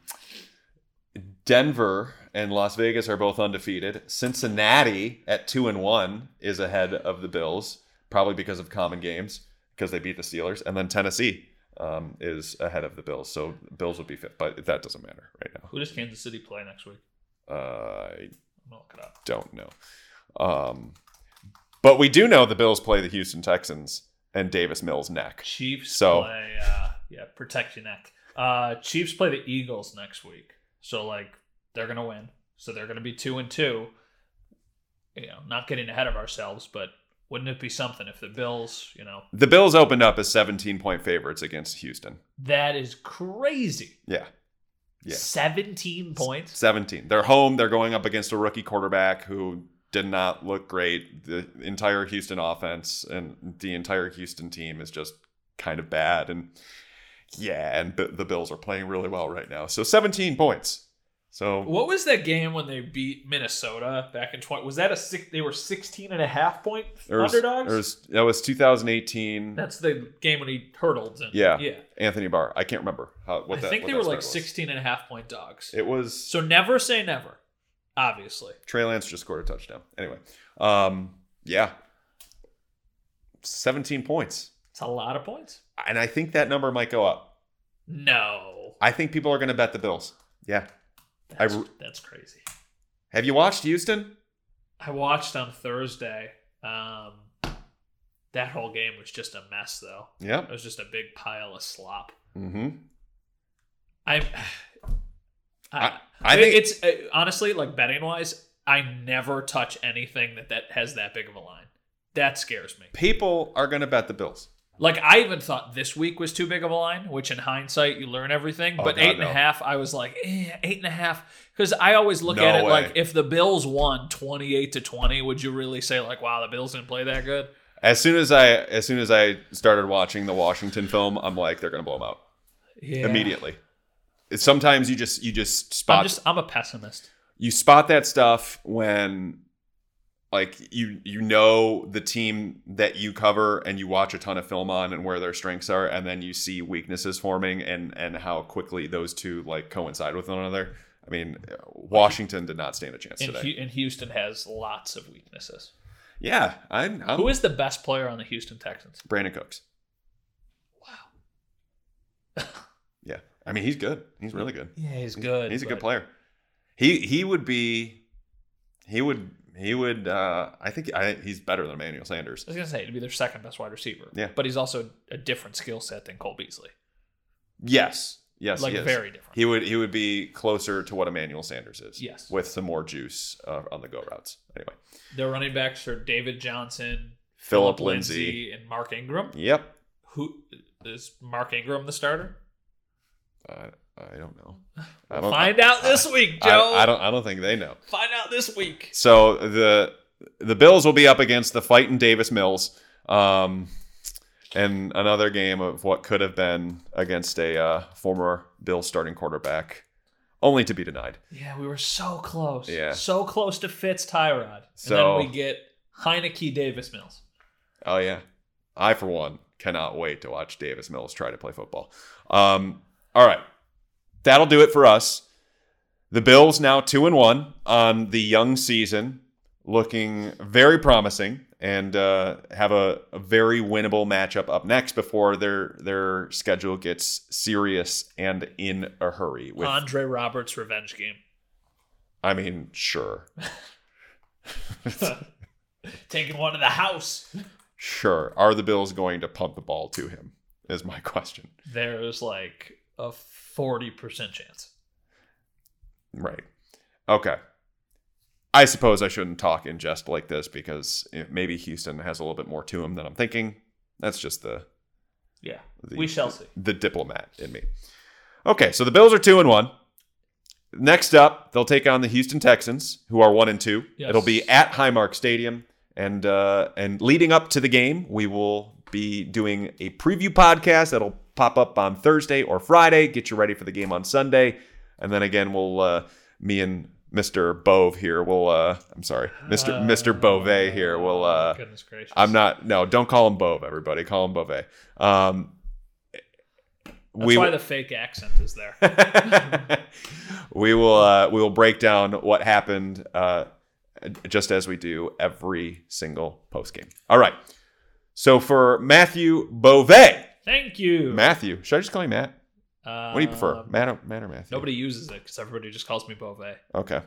Denver and Las Vegas are both undefeated. Cincinnati at 2-1 is ahead of the Bills, probably because of common games, because they beat the Steelers. And then Tennessee is ahead of the Bills. So Bills would be fifth, but that doesn't matter right now. Who does Kansas City play next week? I I'm going to look it up. don't know. But we do know the Bills play the Houston Texans and Davis Mills' neck. Chiefs So- play, protect your neck. Chiefs play the Eagles next week. So, they're going to win. So they're going to be 2-2. Not getting ahead of ourselves, but wouldn't it be something if the Bills, The Bills opened up as 17-point favorites against Houston. That is crazy. Yeah. 17 points? 17. They're home. They're going up against a rookie quarterback who did not look great. The entire Houston offense and the entire Houston team is just kind of bad. And the Bills are playing really well right now. So 17 points. So What was that game when they beat Minnesota back in 20? Was that they were 16.5 point underdogs? That was 2018. That's the game when he hurdled. Yeah. Anthony Barr. I can't remember I think they were 16.5 point dogs. It was. So never say never, obviously. Trey Lance just scored a touchdown. Anyway, 17 points. It's a lot of points. And I think that number might go up. No. I think people are going to bet the Bills. Yeah. That's crazy. Have you watched Houston? I watched on Thursday. That whole game was just a mess, though. Yeah. It was just a big pile of slop. Mm-hmm. I think it's honestly, betting wise, I never touch anything that has that big of a line. That scares me. People are going to bet the Bills. I even thought this week was too big of a line, which in hindsight, you learn everything. But 8.5, I was like, 8.5. Because I always look at it if the Bills won 28-20, would you really say wow, the Bills didn't play that good? As soon as I started watching the Washington film, I'm like, they're going to blow them out immediately. Sometimes you just spot. I'm a pessimist. You spot that stuff when. You know the team that you cover and you watch a ton of film on and where their strengths are, and then you see weaknesses forming and how quickly those two coincide with one another. I mean, Washington did not stand a chance today. And Houston has lots of weaknesses. Yeah. Who is the best player on the Houston Texans? Brandon Cooks. Wow. Yeah. I mean, he's good. He's really good. Yeah, he's good. He's a good player. He would be. I think he's better than Emmanuel Sanders. I was going to say, to be their second best wide receiver. Yeah. But he's also a different skill set than Cole Beasley. Yes, he is. Very different. He would be closer to what Emmanuel Sanders is. Yes. With some more juice on the go routes. Anyway. Their running backs are David Johnson, Phillip Lindsay, and Mark Ingram. Yep. Who is Mark Ingram the starter? I don't know. Find out this week, Joe. I don't think they know. Find out this week. So the Bills will be up against the fighting Davis Mills, and another game of what could have been against a former Bills starting quarterback, only to be denied. Yeah, we were so close. Yeah, so close to Fitz Tyrod, and then we get Heineke Davis Mills. Oh yeah, I for one cannot wait to watch Davis Mills try to play football. All right. That'll do it for us. The Bills now 2-1 on the young season, looking very promising and have a very winnable matchup up next before their schedule gets serious and in a hurry. With Andre Roberts' revenge game. I mean, sure. Taking one to the house. Sure. Are the Bills going to punt the ball to him is my question. There's like a 40% chance. Right. Okay. I suppose I shouldn't talk in jest like this because maybe Houston has a little bit more to him than I'm thinking. That's just we shall see. The diplomat in me. Okay, so the Bills are 2-1. Next up, they'll take on the Houston Texans, who are 1-2. Yes. It'll be at Highmark Stadium, and leading up to the game, we will be doing a preview podcast that'll pop up on Thursday or Friday. Get you ready for the game on Sunday, and then again, we'll me and Mr. Bove here will Mr. Bove here will goodness gracious. Don't call him Bove, everybody. Call him Bove. That's why the fake accent is there. We will break down what happened just as we do every single post game. All right. So for Matthew Bove. Thank you. Matthew. Should I just call you Matt? What do you prefer, Matt or Matthew? Nobody uses it because everybody just calls me Bove. Okay.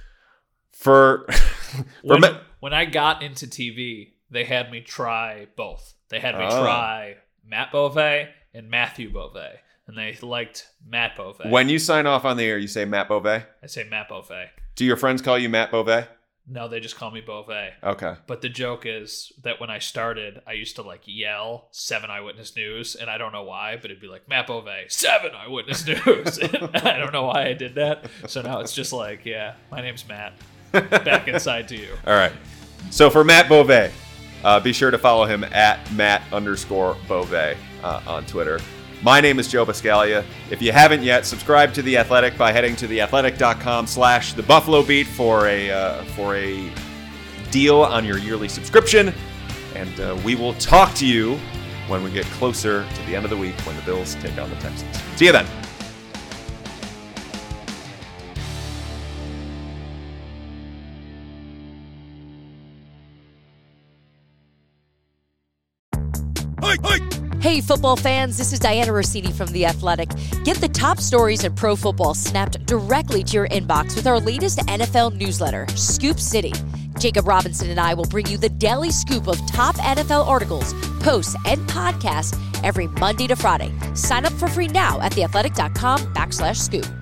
When I got into TV, they had me try both. They had me try Matt Bove and Matthew Bove, and they liked Matt Bove. When you sign off on the air, you say Matt Bove? I say Matt Bove. Do your friends call you Matt Bove? No, they just call me Bove. Okay. But the joke is that when I started, I used to like yell 7 Eyewitness News, and I don't know why, but it'd be like Matt Bove, 7 Eyewitness News. I don't know why I did that. So now it's just like, yeah, my name's Matt. Back inside to you. All right. So for Matt Bove, be sure to follow him at Matt_Bove on Twitter. My name is Joe Buscaglia. If you haven't yet, subscribe to The Athletic by heading to theathletic.com/The Buffalo Beat for a deal on your yearly subscription. And we will talk to you when we get closer to the end of the week when the Bills take on the Texans. See you then. Hey, football fans, this is Diana Rossini from The Athletic. Get the top stories in pro football snapped directly to your inbox with our latest NFL newsletter, Scoop City. Jacob Robinson and I will bring you the daily scoop of top NFL articles, posts, and podcasts every Monday to Friday. Sign up for free now at theathletic.com/scoop.